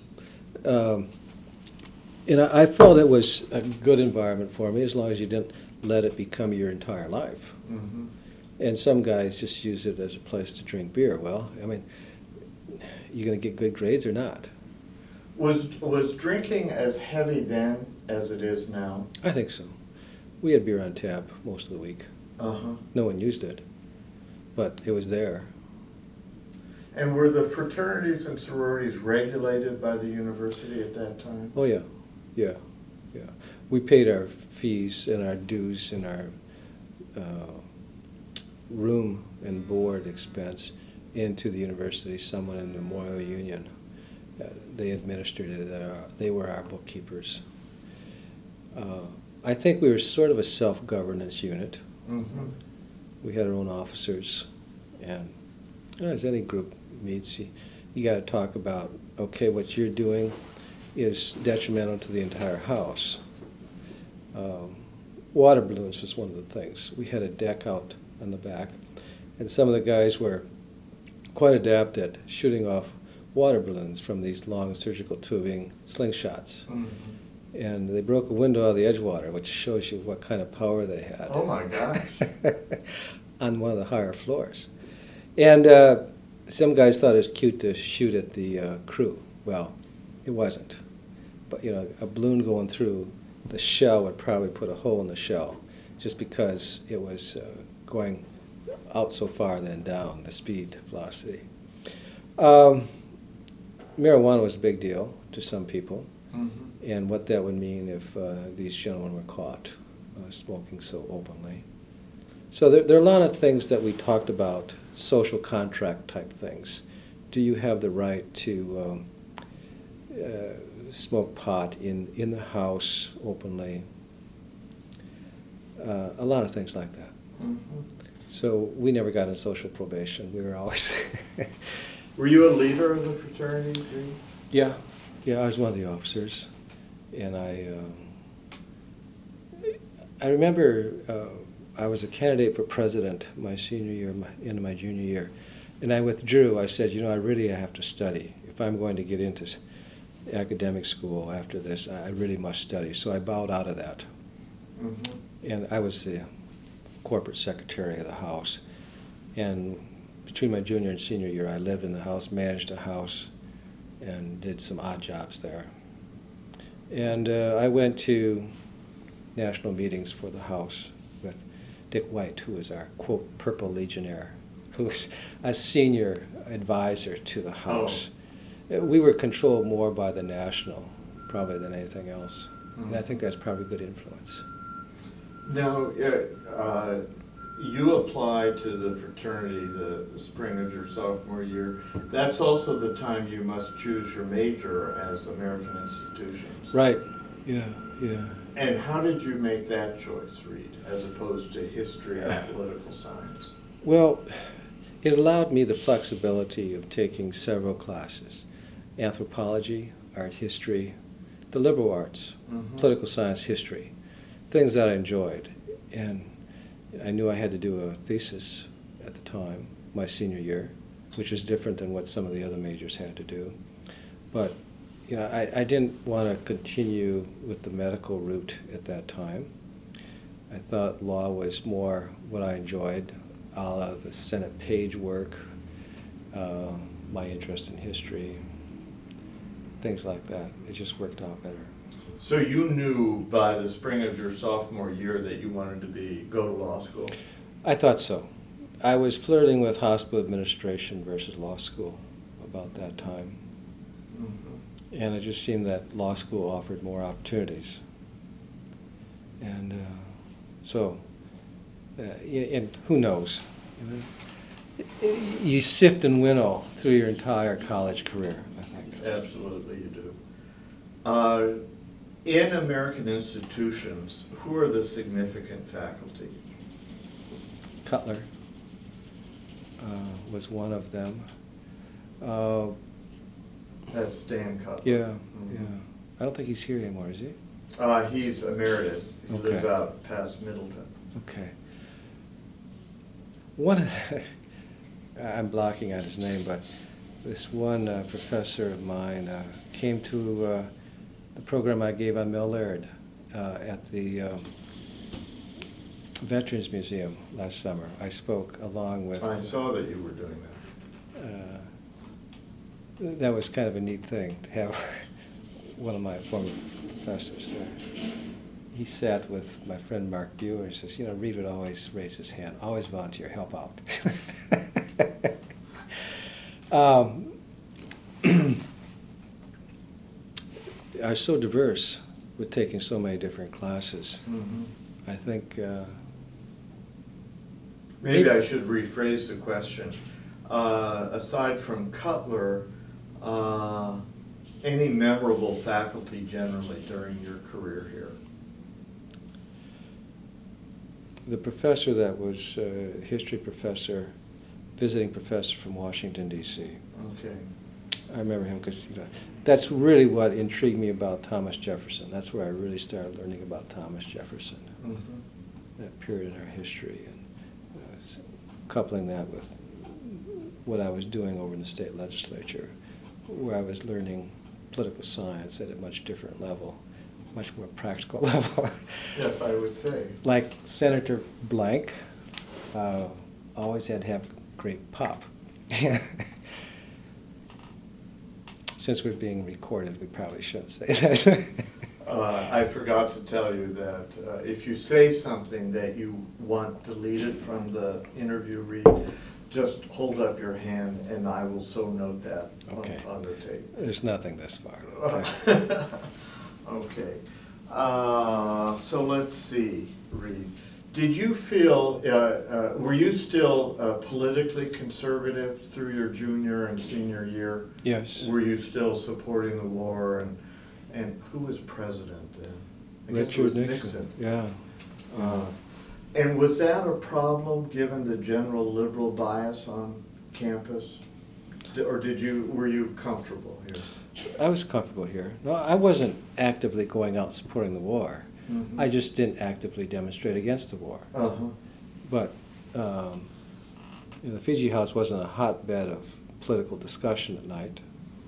Speaker 2: And I felt it was a good environment for me as long as you didn't let it become your entire life.
Speaker 1: Mm-hmm.
Speaker 2: And some guys just use it as a place to drink beer. Well, I mean, you going to get good grades or not?
Speaker 1: Was drinking as heavy then as it is now?
Speaker 2: I think so. We had beer on tap most of the week.
Speaker 1: Uh-huh.
Speaker 2: No one used it, but it was there.
Speaker 1: And were the fraternities and sororities regulated by the university at that time?
Speaker 2: Oh, yeah. We paid our fees and our dues and our room and board expense into the university. Someone in the Memorial Union, they administered it. They were our bookkeepers. I think we were sort of a self-governance unit.
Speaker 1: Mm-hmm.
Speaker 2: We had our own officers, and as any group meets, you got to talk about, okay, what you're doing is detrimental to the entire house. Water balloons was one of the things. We had a deck out on the back, and some of the guys were quite adept at shooting off water balloons from these long surgical tubing slingshots.
Speaker 1: Mm-hmm.
Speaker 2: And they broke a window out of the Edgewater, which shows you what kind of power they had.
Speaker 1: Oh my gosh.
Speaker 2: On one of the higher floors. And some guys thought it was cute to shoot at the crew. Well, it wasn't. But, a balloon going through, the shell would probably put a hole in the shell just because it was going out so far then down, the speed, velocity. Marijuana was a big deal to some people.
Speaker 1: Mm-hmm.
Speaker 2: And what that would mean if these gentlemen were caught smoking so openly. So there are a lot of things that we talked about, social contract type things. Do you have the right to smoke pot in the house openly? A lot of things like that.
Speaker 1: Mm-hmm.
Speaker 2: So we never got in social probation. We were always...
Speaker 1: Were you a leader of the fraternity?
Speaker 2: Yeah, I was one of the officers. And I remember I was a candidate for president my senior year, into my junior year, and I withdrew. I said, I really have to study. If I'm going to get into academic school after this, I really must study. So I bowed out of that.
Speaker 1: Mm-hmm.
Speaker 2: And I was the corporate secretary of the house. And between my junior and senior year, I lived in the house, managed a house, and did some odd jobs there. And I went to national meetings for the House with Dick White, who was our, quote, Purple Legionnaire, who was a senior advisor to the House. Oh. We were controlled more by the national, probably, than anything else. Mm-hmm. And I think that's probably good influence.
Speaker 1: Now, you applied to the fraternity the spring of your sophomore year. That's also the time you must choose your major as American institutions.
Speaker 2: Right, yeah.
Speaker 1: And how did you make that choice, Reed, as opposed to history and political science?
Speaker 2: Well, It allowed me the flexibility of taking several classes: anthropology, art history, the liberal arts, political science, history, things that I enjoyed. And I knew I had to do a thesis at the time, my senior year, which was different than what some of the other majors had to do. But I didn't want to continue with the medical route at that time. I thought law was more what I enjoyed, a la the Senate page work, my interest in history, things like that. It just worked out better.
Speaker 1: So you knew by the spring of your sophomore year that you wanted to go to law school?
Speaker 2: I thought so. I was flirting with hospital administration versus law school about that time. Mm-hmm. And it just seemed that law school offered more opportunities. And and who knows? You sift and winnow through your entire college career, I think.
Speaker 1: Absolutely you do. In American institutions, who are the significant faculty?
Speaker 2: Cutler was one of them.
Speaker 1: That's Stan Cutler.
Speaker 2: Yeah,
Speaker 1: Mm-hmm.
Speaker 2: yeah. I don't think he's here anymore, is he?
Speaker 1: He's emeritus. He lives out past Middleton.
Speaker 2: Okay. One of I'm blocking out his name, but this one professor of mine came to the program I gave on Mel Laird at the Veterans Museum last summer. I spoke along with...
Speaker 1: I saw that you were doing that.
Speaker 2: That was kind of a neat thing to have one of my former professors there. He sat with my friend Mark Buer and says, Reed would always raise his hand, always volunteer, help out. Are so diverse with taking so many different classes.
Speaker 1: Mm-hmm.
Speaker 2: I think...
Speaker 1: Maybe I should rephrase the question. Aside from Cutler, any memorable faculty generally during your career here?
Speaker 2: The professor that was a history professor, visiting professor from Washington, D.C.
Speaker 1: Okay.
Speaker 2: I remember him because that's really what intrigued me about Thomas Jefferson. That's where I really started learning about Thomas Jefferson, that period in our history, and coupling that with what I was doing over in the state legislature, where I was learning political science at a much different level, much more practical level.
Speaker 1: Yes, I would say.
Speaker 2: Like Senator Blank always had to have great pop. Since we're being recorded, we probably shouldn't say that.
Speaker 1: I forgot to tell you that if you say something that you want deleted from the interview, Reed, just hold up your hand and I will so note that on the tape.
Speaker 2: There's nothing this far.
Speaker 1: Okay. So let's see, Reed. Did you feel, were you still politically conservative through your junior and senior year?
Speaker 2: Yes.
Speaker 1: Were you still supporting the war, and who was president then? I guess it
Speaker 2: Richard
Speaker 1: was
Speaker 2: Nixon. Yeah.
Speaker 1: And was that a problem given the general liberal bias on campus? Or were you comfortable here?
Speaker 2: I was comfortable here. No, I wasn't actively going out supporting the war.
Speaker 1: Mm-hmm.
Speaker 2: I just didn't actively demonstrate against the war.
Speaker 1: Uh-huh.
Speaker 2: But the Fiji House wasn't a hotbed of political discussion at night.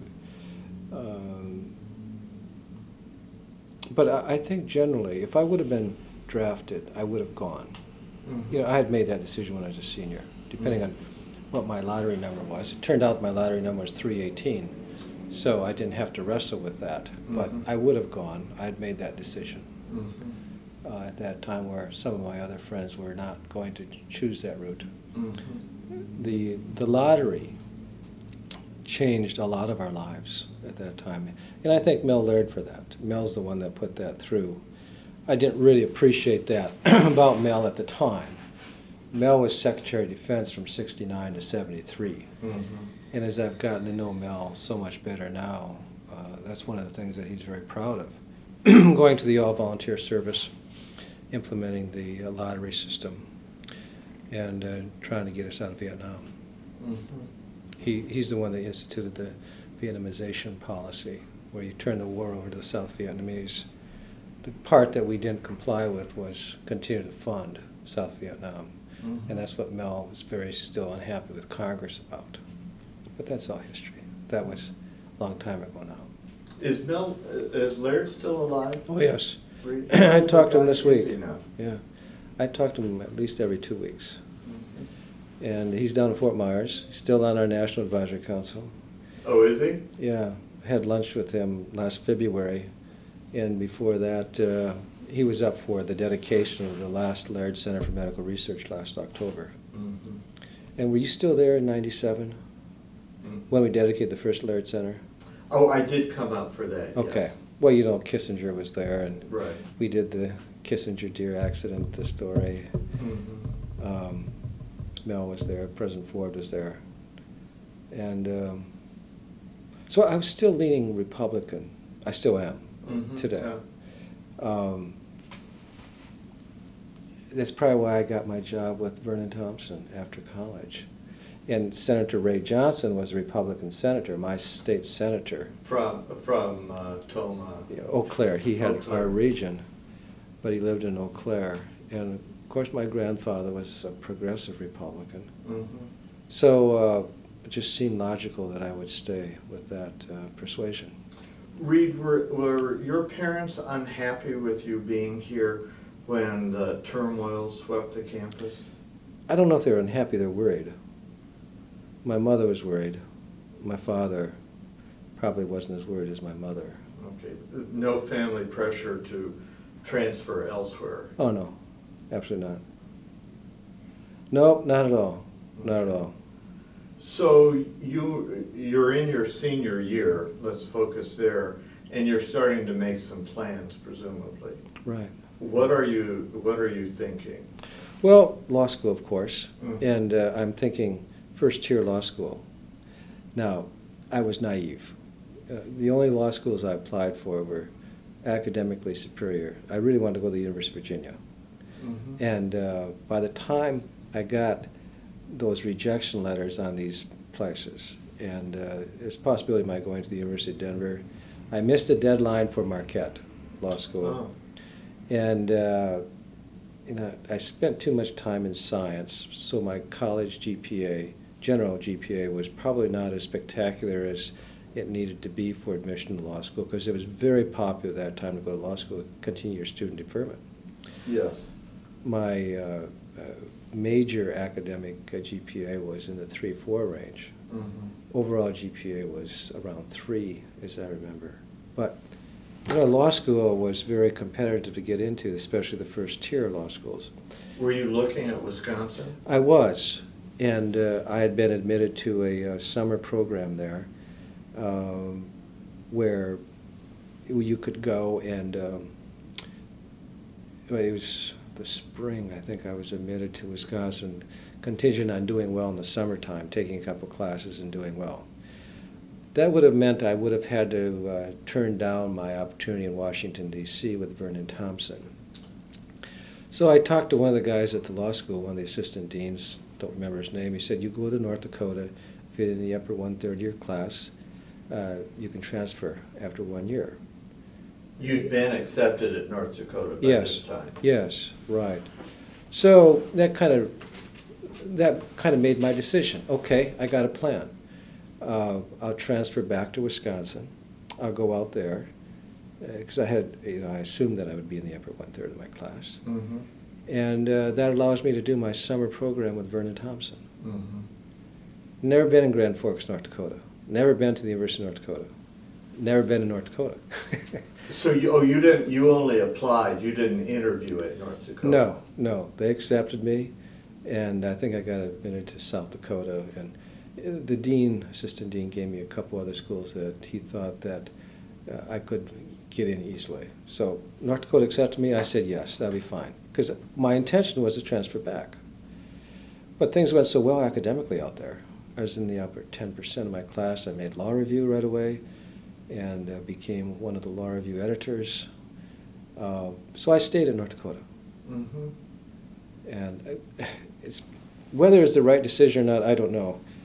Speaker 2: But I think generally, if I would have been drafted, I would have gone.
Speaker 1: Mm-hmm.
Speaker 2: I had made that decision when I was a senior, depending on what my lottery number was. It turned out my lottery number was 318, so I didn't have to wrestle with that. But I would have gone. I had made that decision. At that time, where some of my other friends were not going to choose that route. The lottery changed a lot of our lives at that time, and I thank Mel Laird for that. Mel's the one that put that through. I didn't really appreciate that about Mel at the time. Mel was Secretary of Defense from '69 to '73, and as I've gotten to know Mel so much better now, that's one of the things that he's very proud of. Going to the all-volunteer service, implementing the lottery system, and trying to get us out of Vietnam. He's the one that instituted the Vietnamization policy, where you turn the war over to the South Vietnamese. The part that we didn't comply with was continue to fund South Vietnam. And that's what Mel was very still unhappy with Congress about. But that's all history. That was a long time ago now.
Speaker 1: Is Laird still alive?
Speaker 2: Oh, yes. I talked to him this week.
Speaker 1: Is he now?
Speaker 2: Yeah. I talk to him at least every 2 weeks. And he's down in Fort Myers. He's still on our National Advisory Council.
Speaker 1: Oh, is he?
Speaker 2: Yeah. I had lunch with him last February. And before that, he was up for the dedication of the last Laird Center for Medical Research last October. And were you still there in '97 when we dedicated the first Laird Center?
Speaker 1: Oh, I did come up for that.
Speaker 2: Okay.
Speaker 1: Yes.
Speaker 2: Well, you know, Kissinger was there, and
Speaker 1: Right.
Speaker 2: we did the Kissinger deer accident, the story. Mel was there, President Ford was there. And so I was still leaning Republican. I still am today.
Speaker 1: Yeah.
Speaker 2: That's probably why I got my job with Vernon Thompson after college. And Senator Ray Johnson was a Republican senator, my state senator.
Speaker 1: From Toma.
Speaker 2: Yeah, Eau Claire. He had
Speaker 1: Eau Claire.
Speaker 2: our region, but he lived in Eau Claire. And of course, my grandfather was a progressive Republican. So it just seemed logical that I would stay with that persuasion.
Speaker 1: Reed, were your parents unhappy with you being here when the turmoil swept the campus?
Speaker 2: I don't know if they were unhappy, they're worried. My mother was worried. My father probably wasn't as worried as my mother.
Speaker 1: Okay. No family pressure to transfer elsewhere?
Speaker 2: Oh, no. Absolutely not. Nope, not at all. Not at all.
Speaker 1: So you're in your senior year, let's focus there, and you're starting to make some plans, presumably.
Speaker 2: Right.
Speaker 1: What are you thinking?
Speaker 2: Well, law school, of course. And I'm thinking first-tier law school. Now, I was naive. The only law schools I applied for were academically superior. I really wanted to go to the University of Virginia. And by the time I got those rejection letters on these places, and there's a possibility of my going to the University of Denver, I missed a deadline for Marquette Law School.
Speaker 1: Oh.
Speaker 2: And I spent too much time in science, so my college GPA, general GPA, was probably not as spectacular as it needed to be for admission to law school, because it was very popular at that time to go to law school, continue your student deferment.
Speaker 1: Yes.
Speaker 2: My major academic GPA was in the 3-4 range. Overall GPA was around 3, as I remember. But law school was very competitive to get into, especially the first-tier law schools.
Speaker 1: Were you looking at Wisconsin?
Speaker 2: I was, and I had been admitted to a summer program there where you could go and it was the spring, I think I was admitted to Wisconsin, contingent on doing well in the summertime, taking a couple classes and doing well. That would have meant I would have had to turn down my opportunity in Washington, D.C. with Vernon Thompson. So I talked to one of the guys at the law school, one of the assistant deans, don't remember his name. He said, you go to North Dakota, if you're in the upper 1/3 of your class, you can transfer after 1 year.
Speaker 1: You'd been accepted at North Dakota by this time.
Speaker 2: Yes, right. So that kind of made my decision. Okay, I got a plan. I'll transfer back to Wisconsin. I'll go out there because I had, I assumed that I would be in the upper 1/3 of my class, and that allows me to do my summer program with Vernon Thompson. Never been in Grand Forks, North Dakota. Never been to the University of North Dakota. Never been in North Dakota.
Speaker 1: So you only applied, you didn't interview at North Dakota?
Speaker 2: No, they accepted me, and I think I got admitted to South Dakota, and the assistant dean gave me a couple other schools that he thought that I could get in easily. So North Dakota accepted me, I said yes, that'd be fine, because my intention was to transfer back. But things went so well academically out there. I was in the upper 10% of my class. I made law review right away, and became one of the law review editors. So I stayed in North Dakota. And whether it's the right decision or not, I don't know.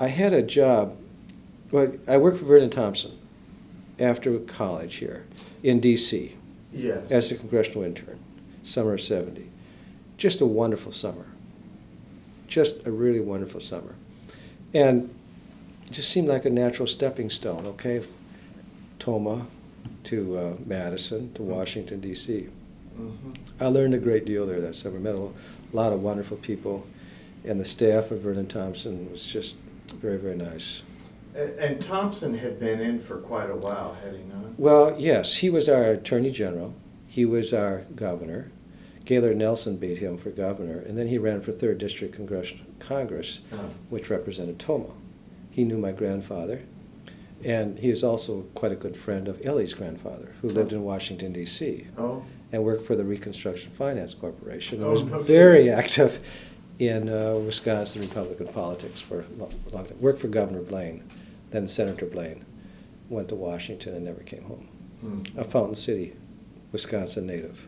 Speaker 2: I had a job. Well, I worked for Vernon Thompson after college here in D.C.
Speaker 1: Yes.
Speaker 2: as a congressional intern, summer of '70. Just a wonderful summer. Just a really wonderful summer. And it just seemed like a natural stepping stone, okay? Toma to Madison to Washington, D.C.
Speaker 1: Mhm.
Speaker 2: I learned a great deal there that summer. Met a lot of wonderful people, and the staff of Vernon Thompson was just very, very nice.
Speaker 1: And Thompson had been in for quite a while, had he not?
Speaker 2: Well, yes, he was our Attorney General. He was our governor. Gaylord Nelson beat him for governor, and then he ran for 3rd District Congress,
Speaker 1: Oh.
Speaker 2: which represented Toma. He knew my grandfather, and he is also quite a good friend of Ellie's grandfather, who lived in Washington, D.C.,
Speaker 1: Oh,
Speaker 2: and worked for the Reconstruction Finance Corporation, and
Speaker 1: Oh,
Speaker 2: was
Speaker 1: no
Speaker 2: very
Speaker 1: kidding.
Speaker 2: active in Wisconsin Republican politics for a long time. Worked for Governor Blaine, then Senator Blaine. Went to Washington and never came home.
Speaker 1: hmm.
Speaker 2: A Fountain City, Wisconsin native.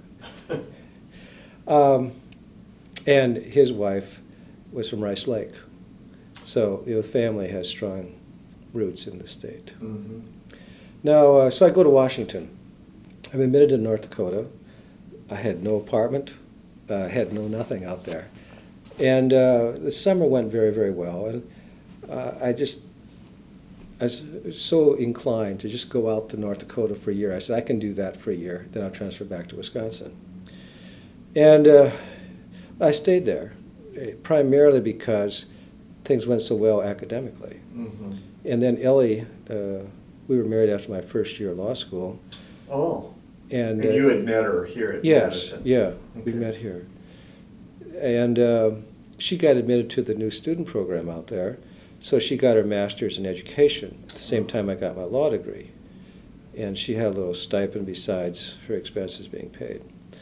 Speaker 2: And his wife was from Rice Lake. So the family has strong roots in the state.
Speaker 1: Mhm.
Speaker 2: Now, so I go to Washington. I'm admitted to North Dakota. I had no apartment, had no nothing out there. And the summer went very, very well. And I was so inclined to just go out to North Dakota for a year. I said, I can do that for a year, then I'll transfer back to Wisconsin. And I stayed there, primarily because things went so well academically.
Speaker 1: Mhm.
Speaker 2: And then Ellie, we were married after my first year of law school.
Speaker 1: Oh,
Speaker 2: And,
Speaker 1: and you had met her here at
Speaker 2: yes,
Speaker 1: Madison?
Speaker 2: yeah, we
Speaker 1: Okay.
Speaker 2: met here. And she got admitted to the new student program out there, so she got her master's in education at the same time I got my law degree. And she had a little stipend besides her expenses being paid.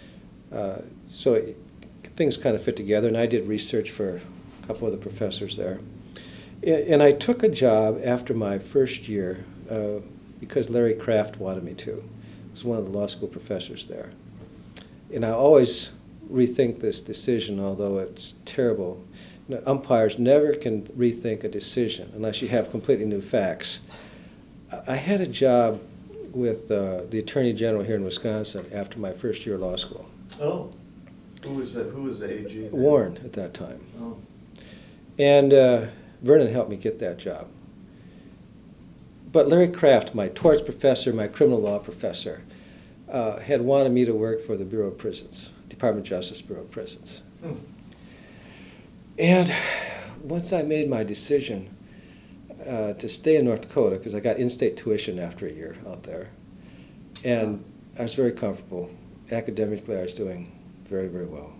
Speaker 2: So things kind of fit together, and I did research for a couple of the professors there. And I took a job after my first year because Larry Kraft wanted me to. He was one of the law school professors there. And I always rethink this decision, although it's terrible. You know, umpires never can rethink a decision unless you have completely new facts. I had a job with the Attorney General here in Wisconsin after my first year of law school.
Speaker 1: Oh, who was that? Who was the AG then?
Speaker 2: Warren at that time.
Speaker 1: Oh,
Speaker 2: And Vernon helped me get that job. But Larry Kraft, my torts professor, my criminal law professor, had wanted me to work for the Bureau of Prisons, Department of Justice Bureau of Prisons.
Speaker 1: hmm.
Speaker 2: And once I made my decision to stay in North Dakota, because I got in-state tuition after a year out there, and I was very comfortable. Academically, I was doing very, very well.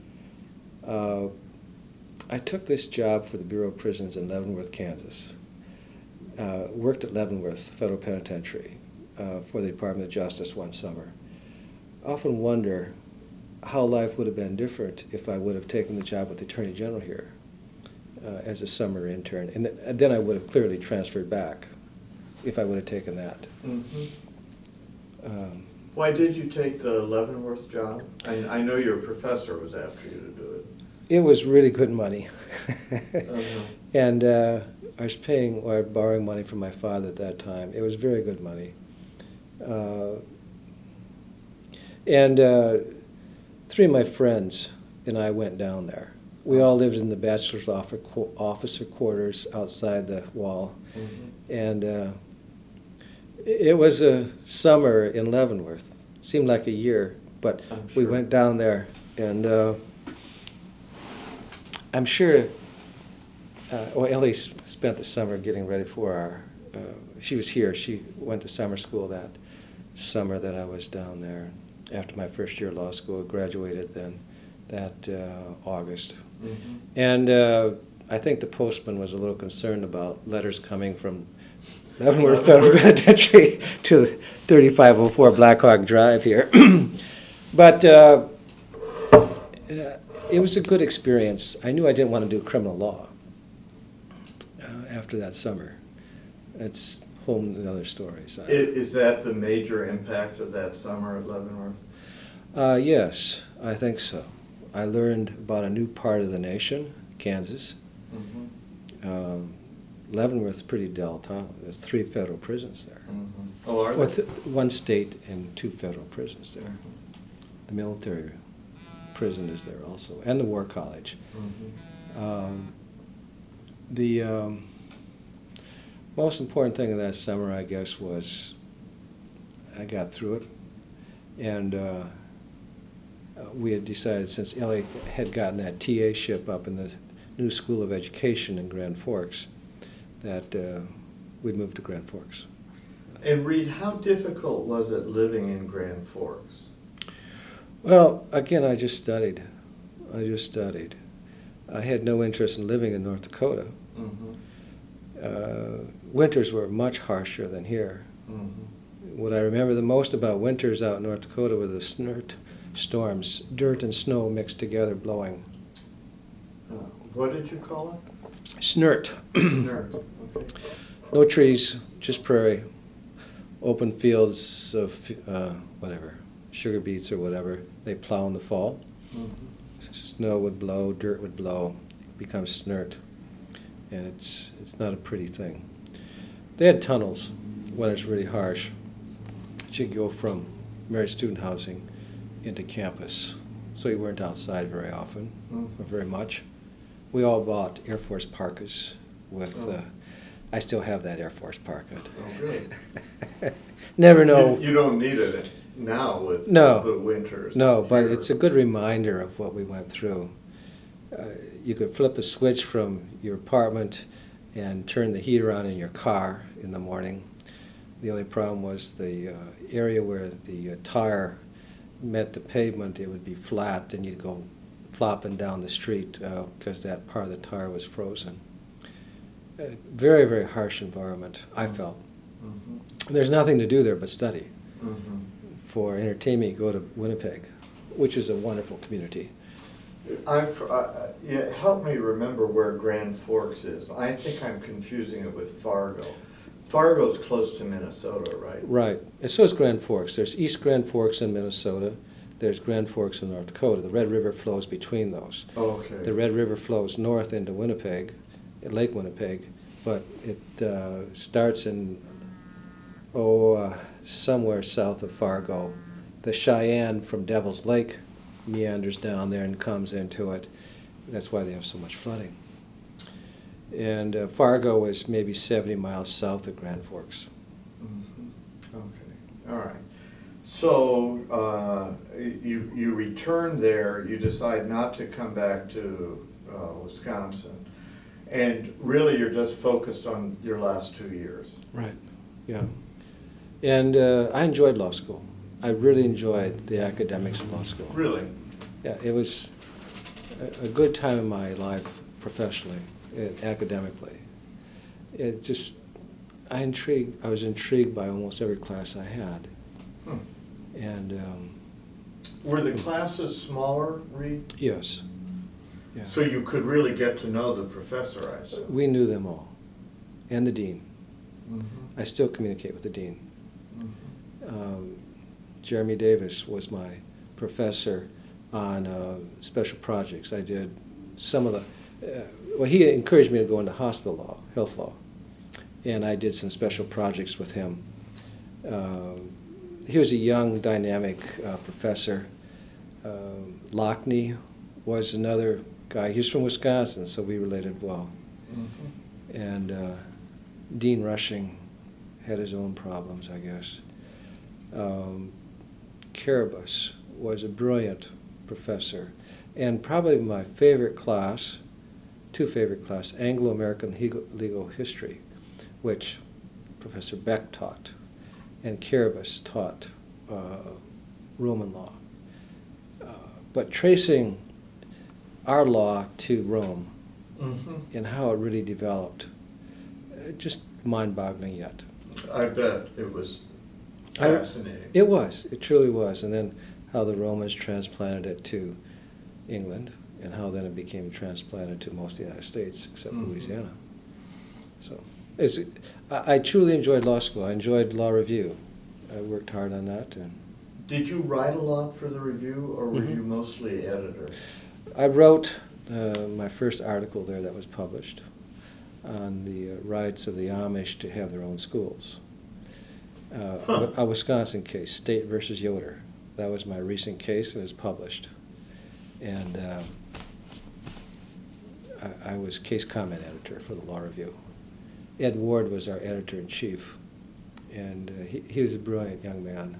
Speaker 2: I took this job for the Bureau of Prisons in Leavenworth, Kansas. Worked at Leavenworth Federal Penitentiary for the Department of Justice one summer. I often wonder how life would have been different if I would have taken the job with the Attorney General here as a summer intern. And then I would have clearly transferred back if I would have taken that.
Speaker 1: Mhm.
Speaker 2: Um,
Speaker 1: Why did you take the Leavenworth job? I know your professor was after you to do it.
Speaker 2: It was really good money.
Speaker 1: Uh-huh.
Speaker 2: And I was paying or borrowing money from my father at that time. It was very good money. And three of my friends and I went down there. We all lived in the bachelor's officer quarters outside the wall.
Speaker 1: Mhm.
Speaker 2: And it was a summer in Leavenworth. Seemed like a year, but
Speaker 1: I'm
Speaker 2: we
Speaker 1: sure.
Speaker 2: went down there, and I'm sure, Ellie spent the summer getting ready for our, she was here, she went to summer school that summer that I was down there. After my first year of law school, graduated then that August.
Speaker 1: Mhm.
Speaker 2: And I think the postman was a little concerned about letters coming from Leavenworth Federal Penitentiary to 3504 Blackhawk Drive here. But it was a good experience. I knew I didn't want to do criminal law after that summer. It's whole other stories.
Speaker 1: Is that the major impact of that summer at Leavenworth?
Speaker 2: Yes, I think so. I learned about a new part of the nation, Kansas.
Speaker 1: Mhm.
Speaker 2: Leavenworth's pretty dull town. There's 3 federal prisons there.
Speaker 1: Oh, are
Speaker 2: Well,
Speaker 1: there?
Speaker 2: 1 state and 2 federal prisons there.
Speaker 1: Mhm.
Speaker 2: The military prison is there also, and the War College. The most important thing of that summer, I guess, was I got through it, and we had decided, since Elliot had gotten that TA ship up in the new School of Education in Grand Forks, that we'd move to Grand Forks.
Speaker 1: And Reed, how difficult was it living in Grand Forks?
Speaker 2: Well, again, I just studied. I had no interest in living in North Dakota. Winters were much harsher than here. What I remember the most about winters out in North Dakota were the snert storms, dirt and snow mixed together blowing.
Speaker 1: What did you call it?
Speaker 2: Snert.
Speaker 1: Nerd. Okay.
Speaker 2: No trees, just prairie. Open fields of whatever, sugar beets or whatever. They plow in the fall. Snow would blow, dirt would blow, becomes snert. And it's not a pretty thing. They had tunnels when it's really harsh. You'd go from Merit Student Housing into campus. So you weren't outside very often, or very much. We all bought Air Force parkas with, I still have that Air Force parka.
Speaker 1: Oh, good.
Speaker 2: Never know.
Speaker 1: You don't need it now with
Speaker 2: No.
Speaker 1: the winters.
Speaker 2: No, but
Speaker 1: here.
Speaker 2: it's a good reminder of what we went through. You could flip a switch from your apartment and turn the heater on in your car in the morning. The only problem was the area where the tire met the pavement, it would be flat, and you'd go flopping down the street because that part of the tire was frozen. Very, very harsh environment, I felt. There's nothing to do there but study. For entertainment, you go to Winnipeg, which is a wonderful community.
Speaker 1: Help me remember where Grand Forks is. I think I'm confusing it with Fargo. Fargo's close to Minnesota, right?
Speaker 2: Right, and so is Grand Forks. There's East Grand Forks in Minnesota. There's Grand Forks in North Dakota. The Red River flows between those.
Speaker 1: Okay.
Speaker 2: The Red River flows north into Winnipeg, Lake Winnipeg, but it starts in, somewhere south of Fargo. The Cheyenne from Devil's Lake meanders down there and comes into it. That's why they have so much flooding. And Fargo is maybe 70 miles south of Grand Forks.
Speaker 1: Okay, all right. So you return there, you decide not to come back to Wisconsin, and really you're just focused on your last 2 years.
Speaker 2: Right, yeah. And I enjoyed law school. I really enjoyed the academics of law school.
Speaker 1: Really?
Speaker 2: Yeah, it was a good time in my life professionally, academically. It just, I was intrigued by almost every class I had. And
Speaker 1: were the classes smaller, Reed?
Speaker 2: yes, yeah.
Speaker 1: So you could really get to know the professor, I assume.
Speaker 2: We knew them all, and the dean.
Speaker 1: Mhm.
Speaker 2: I still communicate with the dean.
Speaker 1: Mhm.
Speaker 2: Jeremy Davis was my professor on special projects. I did some of the, he encouraged me to go into hospital law, health law, and I did some special projects with him. He was a young, dynamic professor. Lockney was another guy. He was from Wisconsin, so we related well. And Dean Rushing had his own problems, I guess. Carabas was a brilliant professor, and probably my favorite class, 2 favorite classes, Anglo-American Legal History, which Professor Beck taught, and Carabas taught Roman law. But tracing our law to Rome and how it really developed, just mind-boggling yet.
Speaker 1: I bet it was fascinating.
Speaker 2: It truly was. And then how the Romans transplanted it to England, and how then it became transplanted to most of the United States, except Louisiana. So I truly enjoyed law school. I enjoyed law review. I worked hard on that. And
Speaker 1: Did you write a lot for the review, or were you mostly editor?
Speaker 2: I wrote my first article there that was published. on the rights of the Amish to have their own schools. A Wisconsin case, State versus Yoder. That was my recent case, and it was published. And I was case comment editor for the Law Review. Ed Ward was our editor-in-chief, and he was a brilliant young man.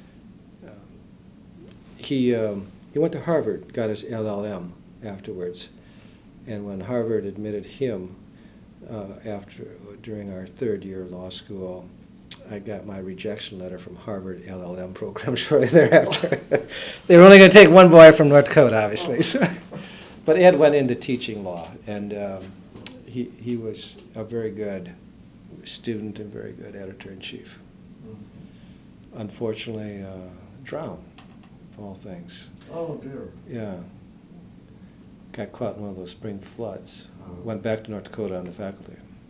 Speaker 2: He went to Harvard, got his LLM afterwards, and when Harvard admitted him during our third year of law school, I got my rejection letter from Harvard LLM program shortly thereafter. They were only going to take one boy from North Dakota, obviously. So. But Ed went into teaching law, and he was a very good student and very good editor-in-chief. Mm-hmm. Unfortunately, drowned, of all things.
Speaker 1: Oh, dear.
Speaker 2: Yeah. Got caught in one of those spring floods. Went back to North Dakota on the faculty.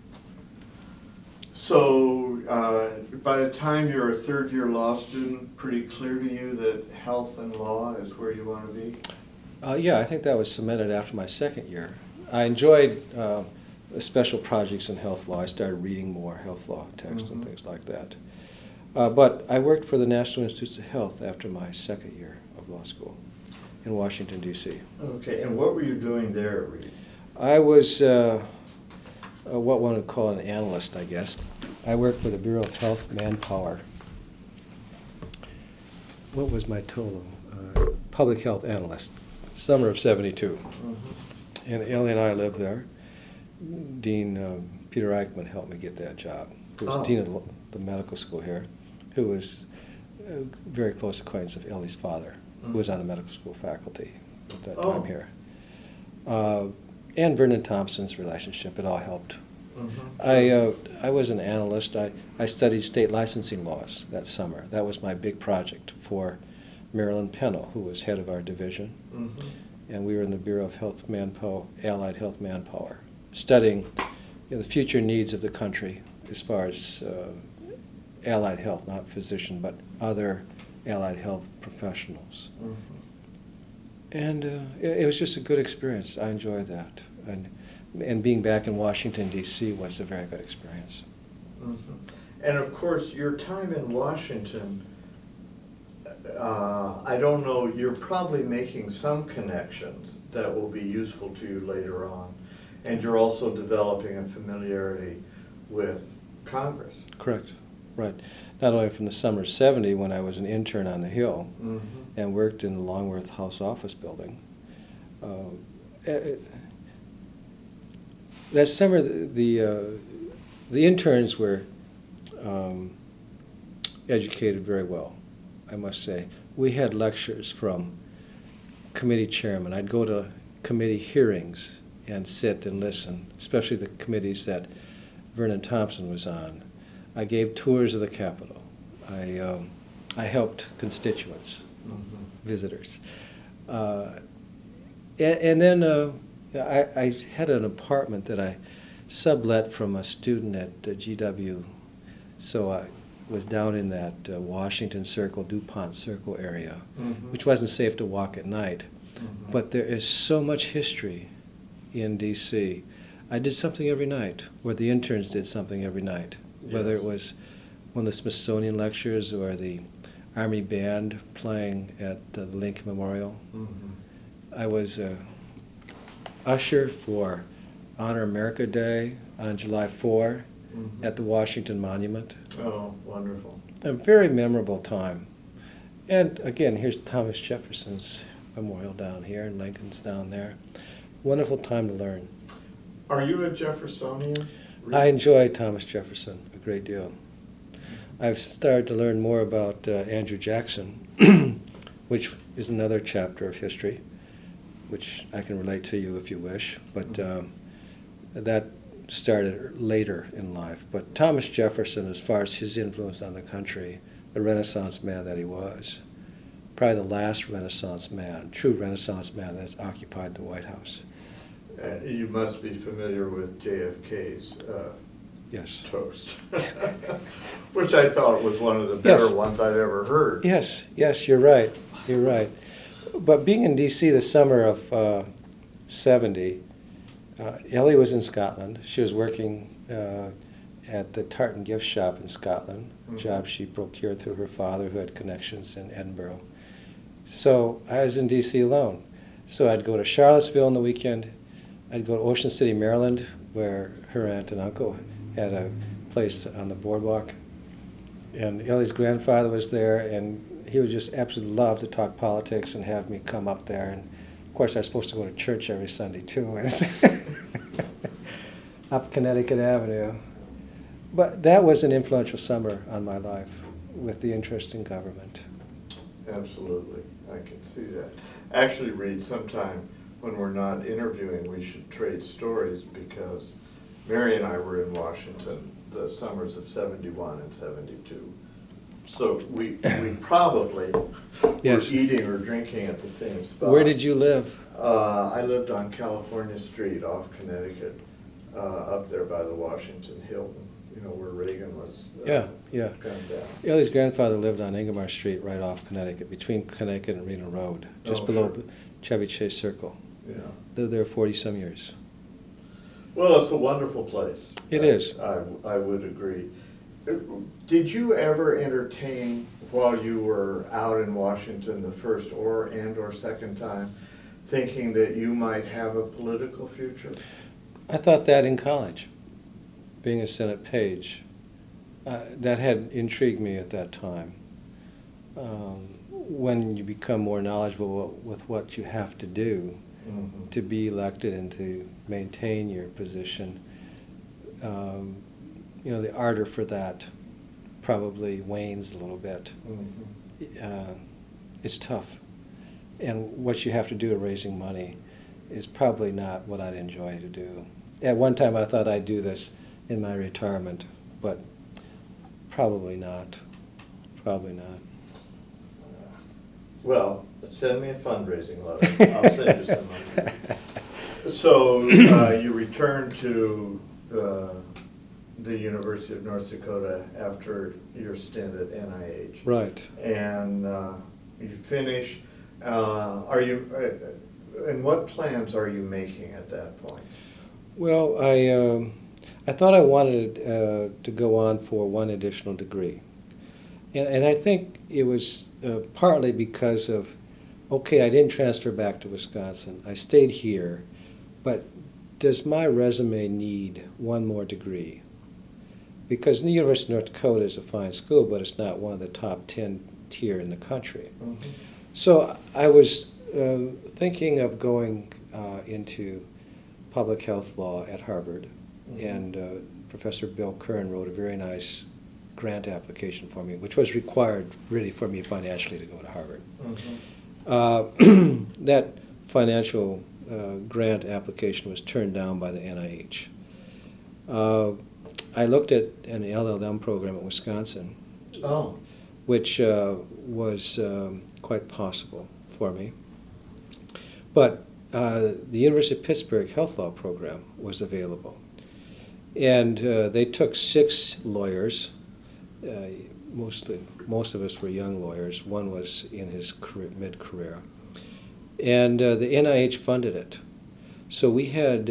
Speaker 1: So, by the time you're a third-year law student, pretty clear to you that health and law is where you want to be?
Speaker 2: Yeah, I think that was cemented after my second year. I enjoyed special projects in health law. I started reading more health law texts and things like that. But I worked for the National Institutes of Health after my second year of law school in Washington, D.C.
Speaker 1: Okay, and what were you doing there, Reed?
Speaker 2: I was what one would call an analyst, I guess. I worked for the Bureau of Health Manpower. What was my total? Public health analyst, summer of '72. Mm-hmm. And Ellie and I lived there. Dean Peter Eichmann helped me get that job, who was dean of the medical school here, who was a very close acquaintance of Ellie's father, who was on the medical school faculty at that time here. And Vernon Thompson's relationship, it all helped. Mm-hmm. I was an analyst. I studied state licensing laws that summer. That was my big project for Marilyn Pennell, who was head of our division. Mm-hmm. And we were in the Bureau of Health Manpower, Allied Health Manpower, studying the future needs of the country as far as allied health, not physician, but other allied health professionals. Mm-hmm. And it was just a good experience. I enjoyed that. And being back in Washington, D.C. was a very good experience.
Speaker 1: Mm-hmm. And of course, your time in Washington, I don't know, you're probably making some connections that will be useful to you later on. And you're also developing a familiarity with Congress.
Speaker 2: Correct. Right. Not only from the summer of '70 when I was an intern on the Hill and worked in the Longworth House Office building. That summer, the interns were educated very well, I must say. We had lectures from committee chairmen. I'd go to committee hearings and sit and listen, especially the committees that Vernon Thompson was on. I gave tours of the Capitol. I helped constituents, visitors. And then I had an apartment that I sublet from a student at GW, so I was down in that Washington Circle, DuPont Circle area, which wasn't safe to walk at night. But there is so much history in D.C. I did something every night, or the interns did something every night, whether it was one of the Smithsonian lectures or the Army Band playing at the Lincoln Memorial. I was usher for Honor America Day on July 4 at the Washington Monument.
Speaker 1: Oh, wonderful.
Speaker 2: A very memorable time. And again, here's Thomas Jefferson's memorial down here, and Lincoln's down there. Wonderful time to learn.
Speaker 1: Are you a Jeffersonian?
Speaker 2: Really? I enjoy Thomas Jefferson a great deal. I've started to learn more about Andrew Jackson, which is another chapter of history, which I can relate to you if you wish, but that started later in life. But Thomas Jefferson, as far as his influence on the country, the Renaissance man that he was, probably the last Renaissance man, true Renaissance man that's occupied the White House.
Speaker 1: You must be familiar with JFK's
Speaker 2: yes.
Speaker 1: toast, which I thought was one of the better ones I'd ever heard.
Speaker 2: Yes, you're right. You're right. But being in D.C. the summer of '70, Ellie was in Scotland. She was working at the Tartan gift shop in Scotland, a job she procured through her father who had connections in Edinburgh. So I was in D.C. alone. So I'd go to Charlottesville on the weekend. I'd go to Ocean City, Maryland, where her aunt and uncle had a place on the boardwalk. And Ellie's grandfather was there, and he would just absolutely love to talk politics and have me come up there. And of course, I was supposed to go to church every Sunday too, up Connecticut Avenue. But that was an influential summer on my life with the interest in government.
Speaker 1: Absolutely, I can see that. Actually, Reed, sometime when we're not interviewing, we should trade stories, because Mary and I were in Washington the summers of 71 and 72. So we probably
Speaker 2: Yes.
Speaker 1: were eating or drinking at the same spot.
Speaker 2: Where did you live?
Speaker 1: I lived on California Street off Connecticut, up there by the Washington Hilton, you know, where Reagan was
Speaker 2: Yeah.
Speaker 1: gunned down.
Speaker 2: Ellie's grandfather lived on Ingomar Street right off Connecticut, between Connecticut and Reno Road, just below
Speaker 1: sure.
Speaker 2: Chevy Chase Circle.
Speaker 1: Yeah.
Speaker 2: Lived there 40-some years.
Speaker 1: Well, it's a wonderful place.
Speaker 2: It is.
Speaker 1: I would agree. Did you ever entertain, while you were out in Washington the first or second time, thinking that you might have a political future?
Speaker 2: I thought that in college, being a Senate page. That had intrigued me at that time. When you become more knowledgeable with what you have to do
Speaker 1: Mm-hmm.
Speaker 2: to be elected and to maintain your position, the ardor for that probably wanes a little bit.
Speaker 1: Mm-hmm.
Speaker 2: It's tough. And what you have to do in raising money is probably not what I'd enjoy to do. At one time I thought I'd do this in my retirement, but probably not. Probably not.
Speaker 1: Well, send me a fundraising letter. I'll send you some money. So you returned to the University of North Dakota after your stint at NIH.
Speaker 2: Right.
Speaker 1: And you finish. And what plans are you making at that point?
Speaker 2: Well, I thought I wanted to go on for one additional degree. And I think it was partly because of, okay, I didn't transfer back to Wisconsin. I stayed here, but does my resume need one more degree? Because the University of North Dakota is a fine school, but it's not one of the top 10 tier in the country.
Speaker 1: Mm-hmm.
Speaker 2: So I was thinking of going into public health law at Harvard,
Speaker 1: Mm-hmm.
Speaker 2: and Professor Bill Kern wrote a very nice grant application for me, which was required really for me financially to go to Harvard.
Speaker 1: Mm-hmm.
Speaker 2: That financial grant application was turned down by the NIH. I looked at an LLM program at Wisconsin,
Speaker 1: Oh.
Speaker 2: which was quite possible for me. But the University of Pittsburgh Health Law program was available. And they took 6 lawyers. Most of us were young lawyers. One was in his mid-career. And the NIH funded it. So we had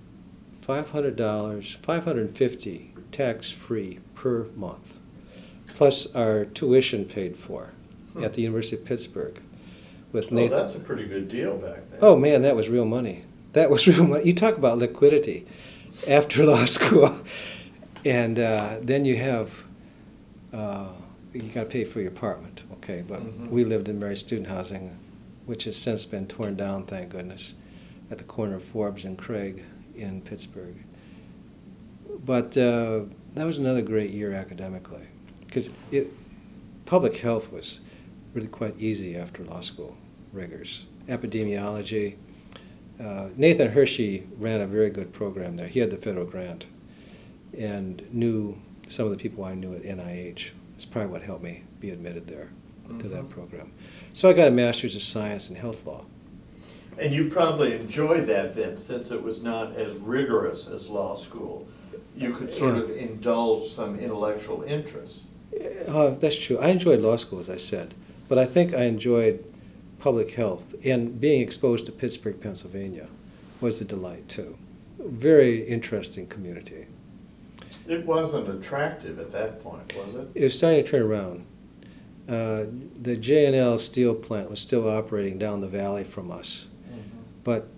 Speaker 2: $550 tax-free per month, plus our tuition paid for at the University of Pittsburgh. With
Speaker 1: Well, that's a pretty good deal back then.
Speaker 2: Oh man, that was real money. That was real money. You talk about liquidity after law school, and then you have you got to pay for your apartment. Okay, but
Speaker 1: Mhm.
Speaker 2: we lived in Mary student housing, which has since been torn down, thank goodness, at the corner of Forbes and Craig in Pittsburgh. But that was another great year academically, because public health was really quite easy after law school rigors. Epidemiology. Nathan Hershey ran a very good program there. He had the federal grant and knew some of the people I knew at NIH. That's probably what helped me be admitted there to that program. So I got a master's of science in health law.
Speaker 1: And you probably enjoyed that then, since it was not as rigorous as law school. You could sort of indulge some intellectual interest.
Speaker 2: That's true. I enjoyed law school, as I said, but I think I enjoyed public health, and being exposed to Pittsburgh, Pennsylvania was a delight too. Very interesting community.
Speaker 1: It wasn't attractive at that point, was it?
Speaker 2: It was starting to turn around. The J&L steel plant was still operating down the valley from us, but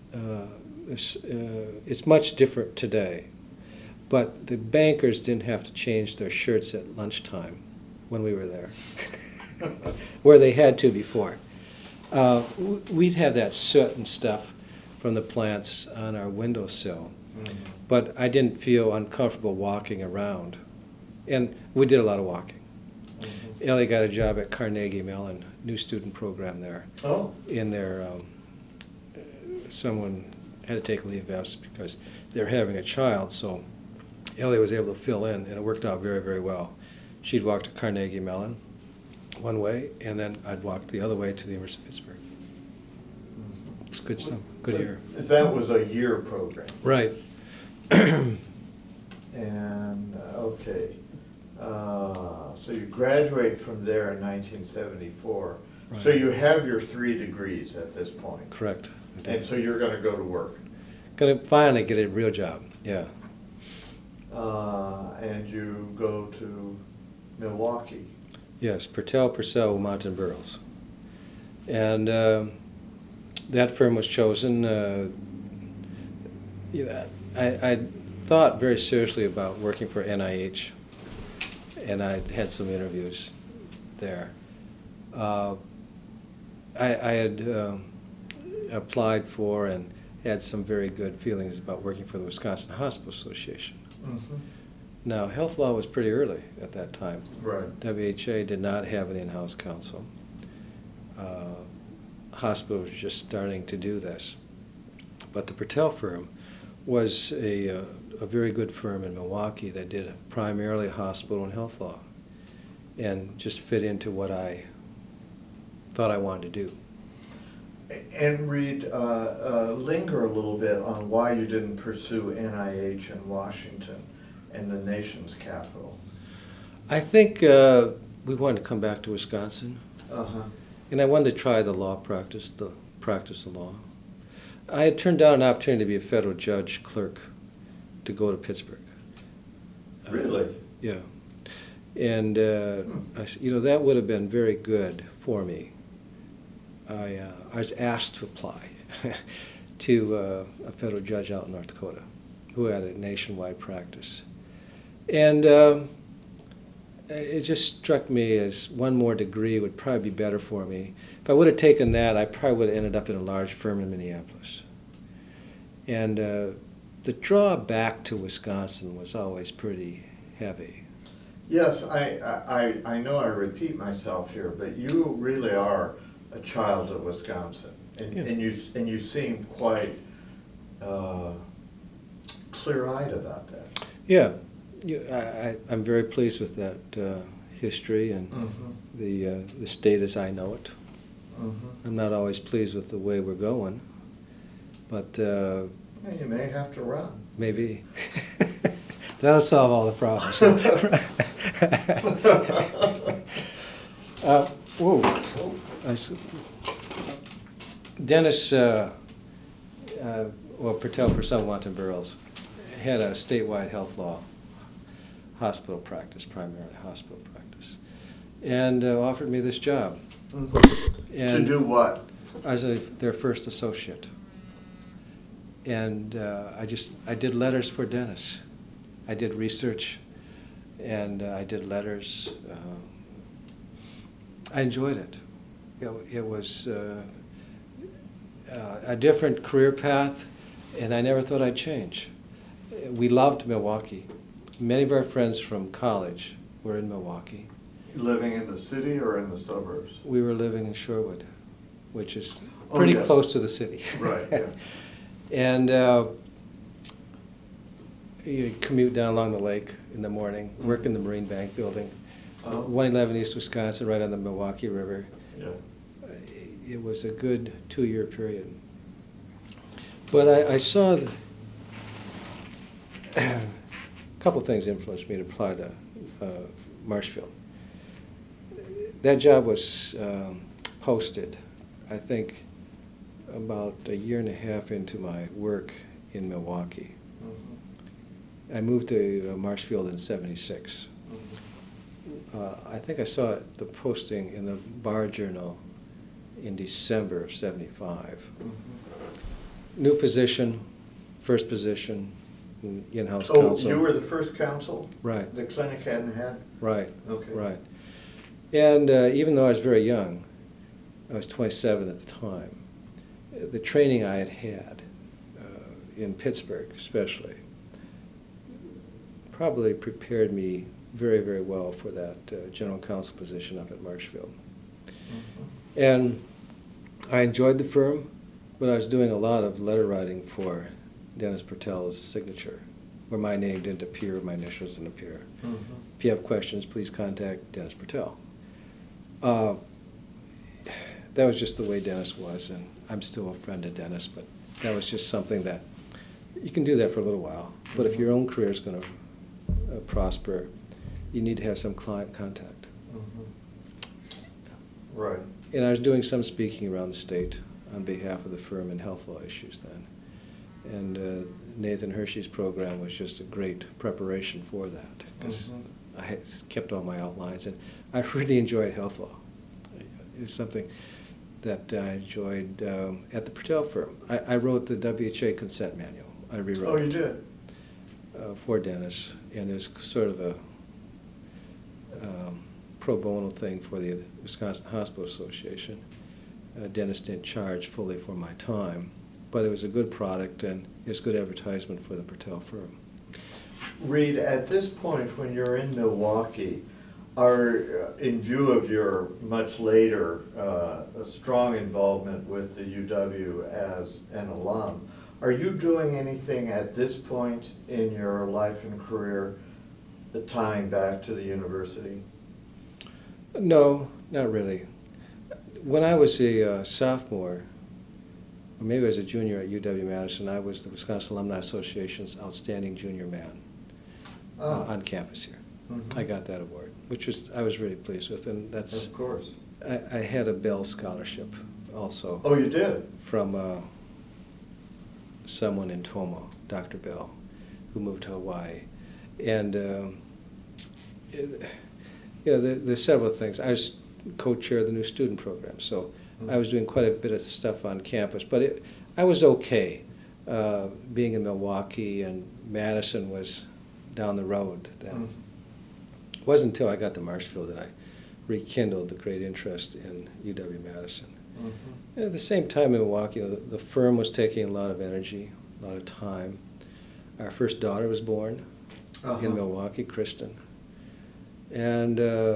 Speaker 2: it's much different today. But the bankers didn't have to change their shirts at lunchtime when we were there, where they had to before. We'd have that soot and stuff from the plants on our windowsill, but I didn't feel uncomfortable walking around. And we did a lot of walking. Ellie got a job at Carnegie Mellon, new student program there.
Speaker 1: Oh.
Speaker 2: In their, someone had to take leave of absence because they're having a child, so Ellie was able to fill in, and it worked out very, very well. She'd walk to Carnegie Mellon one way, and then I'd walk the other way to the University of Pittsburgh. It's good stuff, good year.
Speaker 1: That was a year program.
Speaker 2: Right.
Speaker 1: And, okay. So you graduate from there in 1974.
Speaker 2: Right.
Speaker 1: So you have your 3 degrees at this point.
Speaker 2: Correct.
Speaker 1: And so you're going to go to work.
Speaker 2: Gonna finally get a real job, yeah.
Speaker 1: And you go to Milwaukee.
Speaker 2: Yes, Purcell, Mountain Burroughs. And that firm was chosen. I thought very seriously about working for NIH, and I had some interviews there. I had applied for and had some very good feelings about working for the Wisconsin Hospital Association. Now, health law was pretty early at that time.
Speaker 1: Right.
Speaker 2: WHA did not have an in-house counsel. Hospitals were just starting to do this. But the Purtell firm was a very good firm in Milwaukee that did primarily hospital and health law, and just fit into what I thought I wanted to do.
Speaker 1: And Reed, linger a little bit on why you didn't pursue NIH in Washington and the nation's capital.
Speaker 2: I think we wanted to come back to Wisconsin, and I wanted to try the law practice, the practice of law. I had turned down an opportunity to be a federal judge clerk to go to Pittsburgh.
Speaker 1: Really?
Speaker 2: Yeah. And, that would have been very good for me. I was asked to apply to a federal judge out in North Dakota who had a nationwide practice. And it just struck me as one more degree would probably be better for me. If I would have taken that, I probably would have ended up in a large firm in Minneapolis. And the draw back to Wisconsin was always pretty heavy.
Speaker 1: Yes, I know I repeat myself here, but you really are a child of Wisconsin, and,
Speaker 2: Yeah.
Speaker 1: and you seem quite clear-eyed about that.
Speaker 2: Yeah, I'm very pleased with that history and the state as I know it. I'm not always pleased with the way we're going, but
Speaker 1: You may have to run.
Speaker 2: maybe that'll solve all the problems. Dennis, Purcell, Mountain Burroughs, had a statewide health law hospital practice, primarily hospital practice, and offered me this job.
Speaker 1: To do what?
Speaker 2: I was their first associate. And I did letters for Dennis. I did research, and I did letters. I enjoyed it. It was a different career path, and I never thought I'd change. We loved Milwaukee. Many of our friends from college were in Milwaukee.
Speaker 1: Living in the city or in the suburbs?
Speaker 2: We were living in Shorewood, which is pretty close to the city.
Speaker 1: Right, yeah.
Speaker 2: And you commute down along the lake in the morning, work in the Marine Bank building, 111 East Wisconsin, right on the Milwaukee River.
Speaker 1: Yeah.
Speaker 2: It was a good 2-year period. But I saw a couple things influenced me to apply to Marshfield. That job was posted, I think, about a year and a half into my work in Milwaukee. I moved to Marshfield in '76. I think I saw the posting in the Bar Journal in December of '75. New position, first position, in-house counsel.
Speaker 1: Oh, you were the first counsel?
Speaker 2: Right.
Speaker 1: The clinic hadn't had?
Speaker 2: Right.
Speaker 1: Okay.
Speaker 2: Right. And even though I was very young, I was 27 at the time, the training I had in Pittsburgh especially probably prepared me very, very well for that general counsel position up at Marshfield. And I enjoyed the firm, but I was doing a lot of letter writing for Dennis Purtell's signature, where my name didn't appear, my initials didn't appear. If you have questions, please contact Dennis Purtell. That was just the way Dennis was, and I'm still a friend of Dennis, but that was just something that, you can do that for a little while, but if your own career is going to prosper, you need to have some client contact.
Speaker 1: Right.
Speaker 2: And I was doing some speaking around the state on behalf of the firm in health law issues then. And Nathan Hershey's program was just a great preparation for that, because I had kept all my outlines, and I really enjoyed health law. It was something that I enjoyed at the Purtell firm. I wrote the WHA consent manual. I rewrote
Speaker 1: Oh, you
Speaker 2: it
Speaker 1: did?
Speaker 2: for Dennis, and it's sort of a pro bono thing for the Wisconsin Hospital Association. Dennis didn't charge fully for my time, but it was a good product and it's good advertisement for the Purtell firm.
Speaker 1: Reed, at this point when you're in Milwaukee, in view of your much later strong involvement with the UW as an alum, are you doing anything at this point in your life and career tying back to the university?
Speaker 2: No, not really. When I was a sophomore, or maybe I was a junior at UW-Madison, I was the Wisconsin Alumni Association's Outstanding Junior Man on campus here. I got that award, which I was really pleased with, and that's.
Speaker 1: Of course.
Speaker 2: I had a Bell Scholarship also.
Speaker 1: Oh, you did?
Speaker 2: From someone in Tomo, Dr. Bell, who moved to Hawaii. And, there's several things. I was co-chair of the new student program, so I was doing quite a bit of stuff on campus, but I was okay being in Milwaukee, and Madison was down the road then. It wasn't until I got to Marshfield that I rekindled the great interest in UW-Madison. At the same time in Milwaukee, the firm was taking a lot of energy, a lot of time. Our first daughter was born in Milwaukee, Kristen. And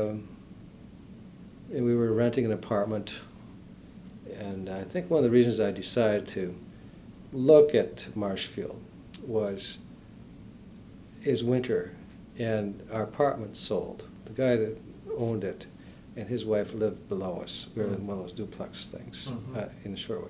Speaker 2: we were renting an apartment, and I think one of the reasons I decided to look at Marshfield is winter, and our apartment sold. The guy that owned it and his wife lived below us. We were in one of those duplex things in Sherwood.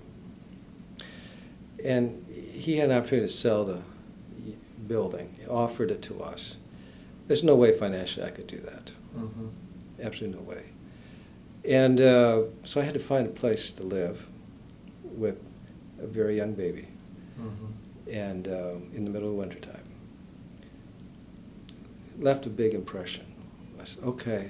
Speaker 2: And he had an opportunity to sell the building. He offered it to us. There's no way financially I could do that. Absolutely no way. And so I had to find a place to live with a very young baby, and in the middle of wintertime. Left a big impression. I said, okay,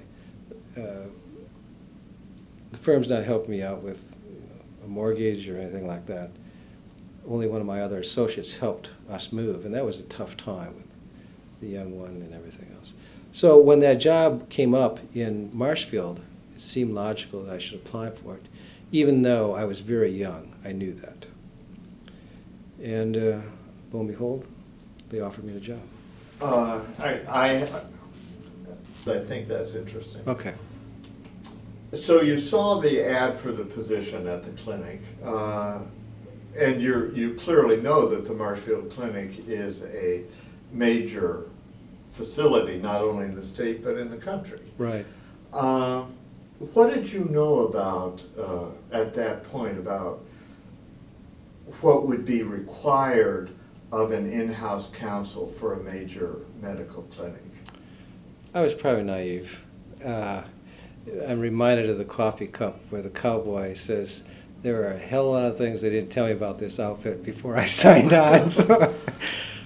Speaker 2: the firm's not helping me out with a mortgage or anything like that. Only one of my other associates helped us move, and that was a tough time with the young one and everything else. So when that job came up in Marshfield, it seemed logical that I should apply for it, even though I was very young. I knew that. And lo and behold, they offered me the job.
Speaker 1: I think that's interesting.
Speaker 2: Okay.
Speaker 1: So you saw the ad for the position at the clinic, and you clearly know that the Marshfield Clinic is a major facility, not only in the state but in the country.
Speaker 2: Right.
Speaker 1: What did you know about, at that point, about what would be required of an in-house counsel for a major medical clinic?
Speaker 2: I was probably naive. I'm reminded of the coffee cup where the cowboy says, there are a hell of a lot of things they didn't tell me about this outfit before I signed on. So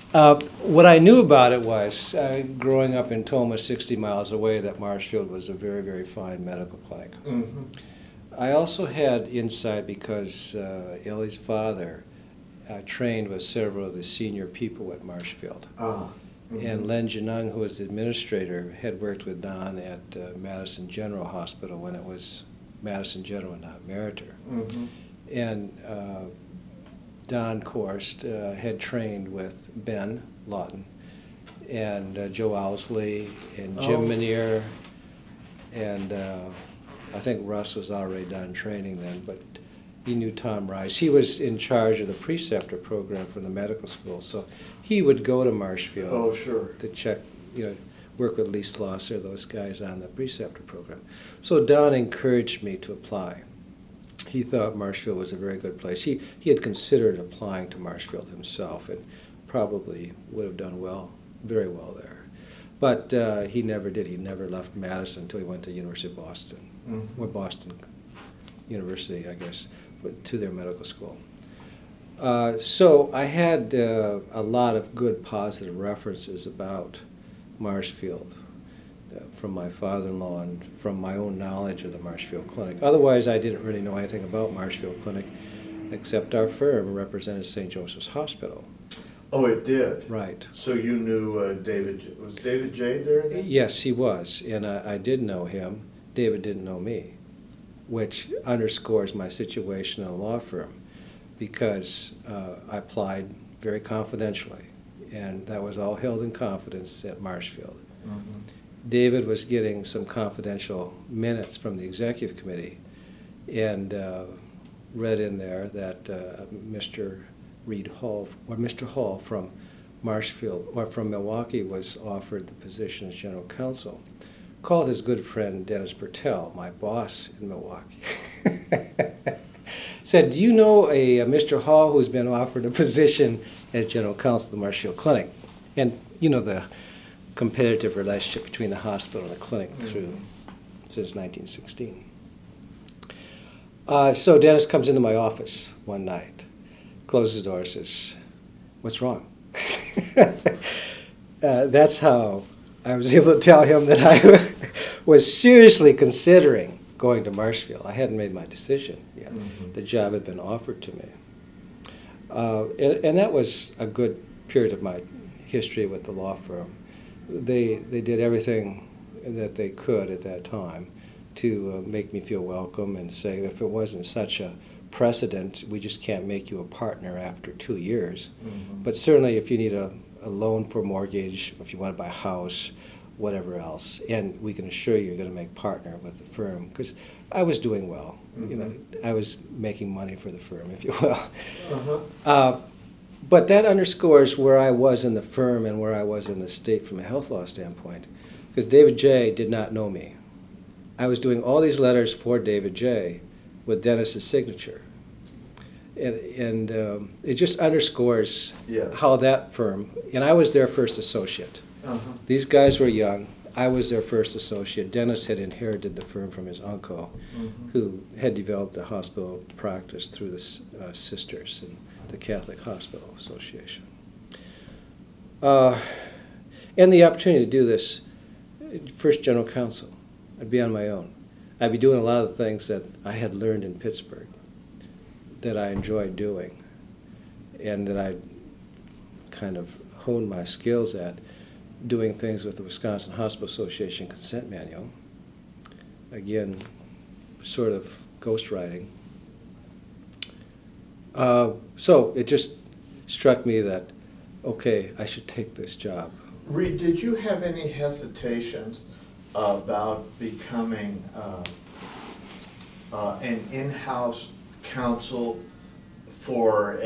Speaker 2: What I knew about it was, growing up in Toma, 60 miles away, that Marshfield was a very, very fine medical clinic.
Speaker 1: Mm-hmm.
Speaker 2: I also had insight because Ellie's father trained with several of the senior people at Marshfield.
Speaker 1: Mm-hmm.
Speaker 2: And Len Janung, who was the administrator, had worked with Don at Madison General Hospital when it was Madison General, not Meriter.
Speaker 1: Mm-hmm.
Speaker 2: And Don Korst had trained with Ben Lawton and Joe Owsley and Jim Menier, and I think Russ was already done training then, but he knew Tom Rice. He was in charge of the preceptor program for the medical school, so he would go to Marshfield
Speaker 1: Oh, sure.
Speaker 2: to check, work with Lee Slosser, those guys on the preceptor program. So Don encouraged me to apply. He thought Marshfield was a very good place. He had considered applying to Marshfield himself and probably would have done very well there. But he never did. He never left Madison until he went to University of Boston,
Speaker 1: Mm-hmm.
Speaker 2: or Boston University, I guess, to their medical school. So I had a lot of good positive references about Marshfield from my father-in-law and from my own knowledge of the Marshfield Clinic. Otherwise, I didn't really know anything about Marshfield Clinic, except our firm represented St. Joseph's Hospital.
Speaker 1: Oh, it did?
Speaker 2: Right.
Speaker 1: So you knew David, was David J. there then?
Speaker 2: Yes, he was, and I did know him. David didn't know me, which underscores my situation in a law firm, because I applied very confidentially, and that was all held in confidence at Marshfield.
Speaker 1: Mm-hmm.
Speaker 2: David was getting some confidential minutes from the executive committee, and read in there that Mr. Reed Hall, or Mr. Hall from Marshfield, or from Milwaukee, was offered the position as general counsel. Called his good friend Dennis Bertel, my boss in Milwaukee. Said, do you know a Mr. Hall who's been offered a position as general counsel of the Marshfield Clinic? And the competitive relationship between the hospital and the clinic since 1916. So Dennis comes into my office one night, closes the door, says, "What's wrong?" That's how I was able to tell him that I was seriously considering going to Marshfield. I hadn't made my decision yet.
Speaker 1: Mm-hmm.
Speaker 2: The job had been offered to me. And that was a good period of my history with the law firm. They did everything that they could at that time to make me feel welcome and say, if it wasn't such a precedent, we just can't make you a partner after 2 years.
Speaker 1: Mm-hmm.
Speaker 2: But certainly if you need a loan for a mortgage, if you want to buy a house, whatever else, and we can assure you're going to make partner with the firm, because I was doing well.
Speaker 1: Mm-hmm.
Speaker 2: I was making money for the firm, if you will.
Speaker 1: Uh-huh.
Speaker 2: But that underscores where I was in the firm and where I was in the state from a health law standpoint, because David J. did not know me. I was doing all these letters for David J. with Dennis's signature. And it just underscores how that firm, and I was their first associate.
Speaker 1: Uh-huh.
Speaker 2: These guys were young. I was their first associate. Dennis had inherited the firm from his uncle,
Speaker 1: Mm-hmm.
Speaker 2: who had developed a hospital practice through the Sisters and the Catholic Hospital Association. And the opportunity to do this, first general counsel, I'd be on my own. I'd be doing a lot of the things that I had learned in Pittsburgh, that I enjoyed doing, and that I kind of honed my skills at, doing things with the Wisconsin Hospital Association consent manual. Again, sort of ghostwriting. So it just struck me that, okay, I should take this job.
Speaker 1: Reed, did you have any hesitations about becoming an in-house counsel for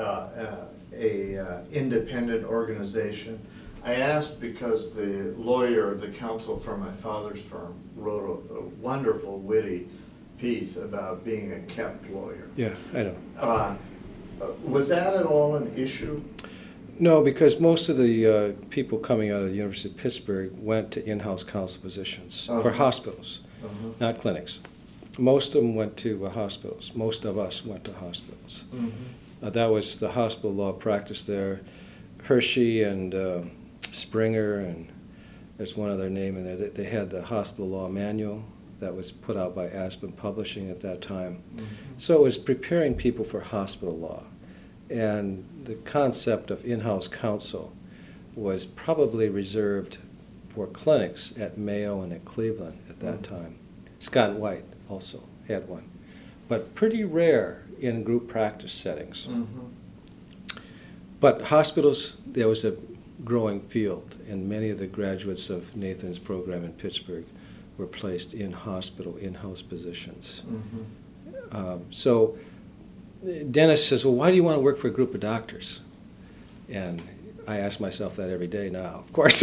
Speaker 1: a independent organization? I asked because the lawyer, the counsel for my father's firm, wrote a wonderful, witty piece about being a kept lawyer.
Speaker 2: Yeah, I know.
Speaker 1: Was that at all an issue?
Speaker 2: No, because most of the people coming out of the University of Pittsburgh went to in-house counsel positions for hospitals, not clinics. Most of them went to hospitals. Most of us went to hospitals.
Speaker 1: Mm-hmm.
Speaker 2: That was the hospital law practice there Hershey and Springer, and there's one other name in there. They had the hospital law manual that was put out by Aspen Publishing at that time.
Speaker 1: Mhm.
Speaker 2: So it was preparing people for hospital law. And the concept of in-house counsel was probably reserved for clinics at Mayo and at Cleveland at that time. Scott White also had one, but pretty rare in group practice settings.
Speaker 1: Mhm.
Speaker 2: But hospitals, there was a growing field, and many of the graduates of Nathan's program in Pittsburgh were placed in hospital, in-house positions.
Speaker 1: Mhm.
Speaker 2: So Dennis says, well, why do you want to work for a group of doctors? And I ask myself that every day now, of course.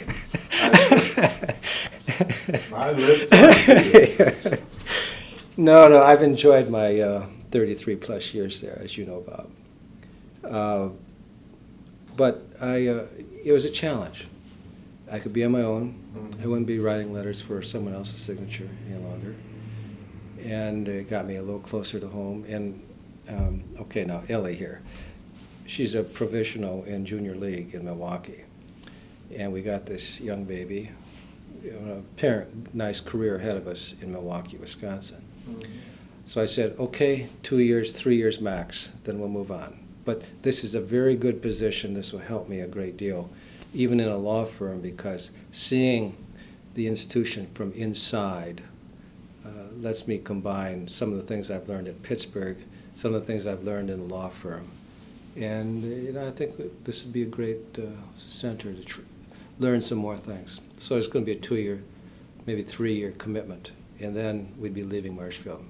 Speaker 1: My lips are sealed.
Speaker 2: No, I've enjoyed my 33 plus years there, as you know, Bob. But it was a challenge. I could be on my own.
Speaker 1: Mhm.
Speaker 2: I wouldn't be writing letters for someone else's signature any longer. And it got me a little closer to home. And okay, now Ellie here. She's a provisional in junior league in Milwaukee. And we got this young baby, nice career ahead of us in Milwaukee, Wisconsin.
Speaker 1: Mhm.
Speaker 2: So I said, okay, 2 years, 3 years max, then we'll move on. But this is a very good position. This will help me a great deal, even in a law firm, because seeing the institution from inside lets me combine some of the things I've learned at Pittsburgh, some of the things I've learned in the law firm. And I think that this would be a great center to learn some more things. So it's going to be a 2 year, maybe 3 year commitment, and then we'd be leaving Marshfield.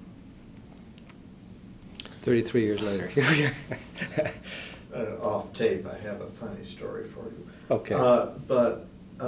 Speaker 2: 33 years later, here we are.
Speaker 1: Off tape, I have a funny story for you.
Speaker 2: Okay.
Speaker 1: But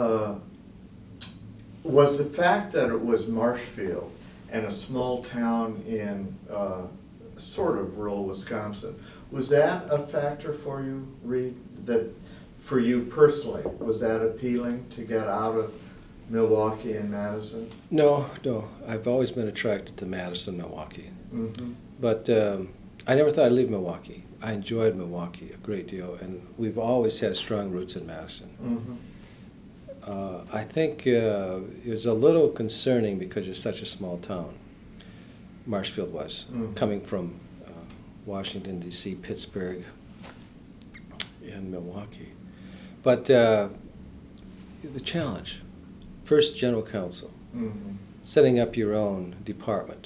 Speaker 1: was the fact that it was Marshfield and a small town in sort of rural Wisconsin, was that a factor for you, Reed? That for you personally, was that appealing to get out of Milwaukee and Madison?
Speaker 2: No. I've always been attracted to Madison, Milwaukee.
Speaker 1: Mm-hmm.
Speaker 2: But I never thought I'd leave Milwaukee. I enjoyed Milwaukee a great deal, and we've always had strong roots in Madison.
Speaker 1: Mm-hmm.
Speaker 2: I think it was a little concerning because it's such a small town. Marshfield was,
Speaker 1: Mhm.
Speaker 2: coming from Washington, D.C., Pittsburgh, and Milwaukee. But the challenge, first general counsel,
Speaker 1: Mm-hmm.
Speaker 2: setting up your own department.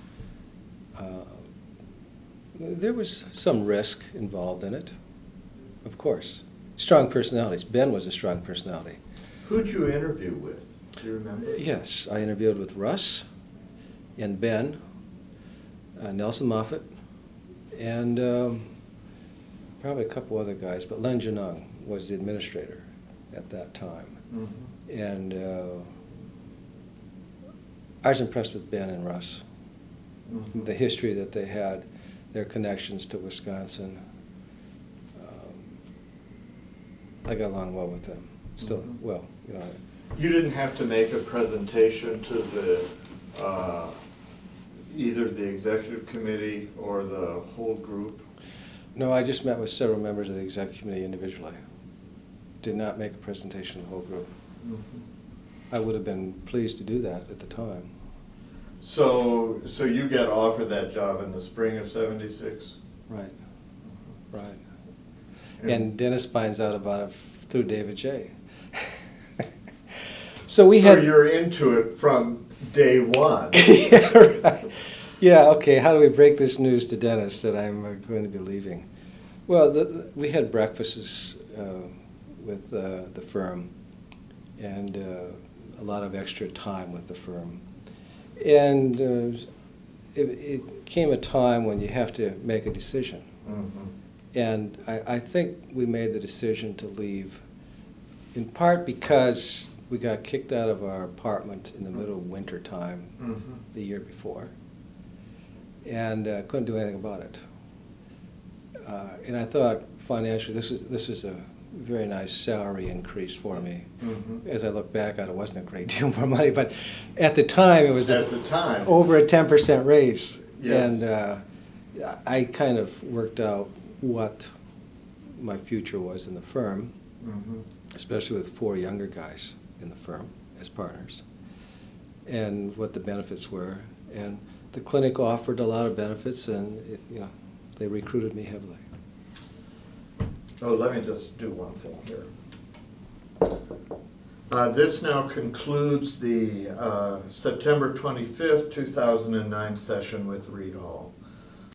Speaker 2: There was some risk involved in it, of course. Strong personalities. Ben was a strong personality.
Speaker 1: Who'd you interview with? Do you remember?
Speaker 2: Yes, I interviewed with Russ and Ben, Nelson Moffett, and probably a couple other guys, but Len Janung was the administrator at that time.
Speaker 1: Mm-hmm.
Speaker 2: And I was impressed with Ben and Russ,
Speaker 1: Mm-hmm.
Speaker 2: the history that they had, their connections to Wisconsin. I got along well with them, still,
Speaker 1: Mhm.
Speaker 2: well, you know.
Speaker 1: You didn't have to make a presentation to the, either the executive committee or the whole group?
Speaker 2: No, I just met with several members of the executive committee individually. Did not make a presentation to the whole group.
Speaker 1: Mhm.
Speaker 2: I would have been pleased to do that at the time.
Speaker 1: So you get offered that job in the spring of '76?
Speaker 2: Right, right. And Dennis finds out about it through David J. So we had.
Speaker 1: So you're into it from day one?
Speaker 2: Yeah, right. Yeah, okay, how do we break this news to Dennis that I'm going to be leaving? Well, we had breakfasts with the firm and a lot of extra time with the firm. And it came a time when you have to make a decision.
Speaker 1: Mm-hmm.
Speaker 2: And I think we made the decision to leave in part because we got kicked out of our apartment in the middle of winter time
Speaker 1: Mm-hmm.
Speaker 2: the year before, and couldn't do anything about it. And I thought financially, this was a very nice salary increase for me.
Speaker 1: Mm-hmm.
Speaker 2: As I look back on it, wasn't a great deal more money, but at the time it was
Speaker 1: At the time.
Speaker 2: over a 10% raise.
Speaker 1: Yes.
Speaker 2: And I kind of worked out what my future was in the firm,
Speaker 1: Mhm.
Speaker 2: especially with 4 younger guys in the firm as partners, and what the benefits were. And the clinic offered a lot of benefits, and they recruited me heavily.
Speaker 1: Oh, let me just do one thing here. This now concludes the September 25th, 2009 session with Reed Hall.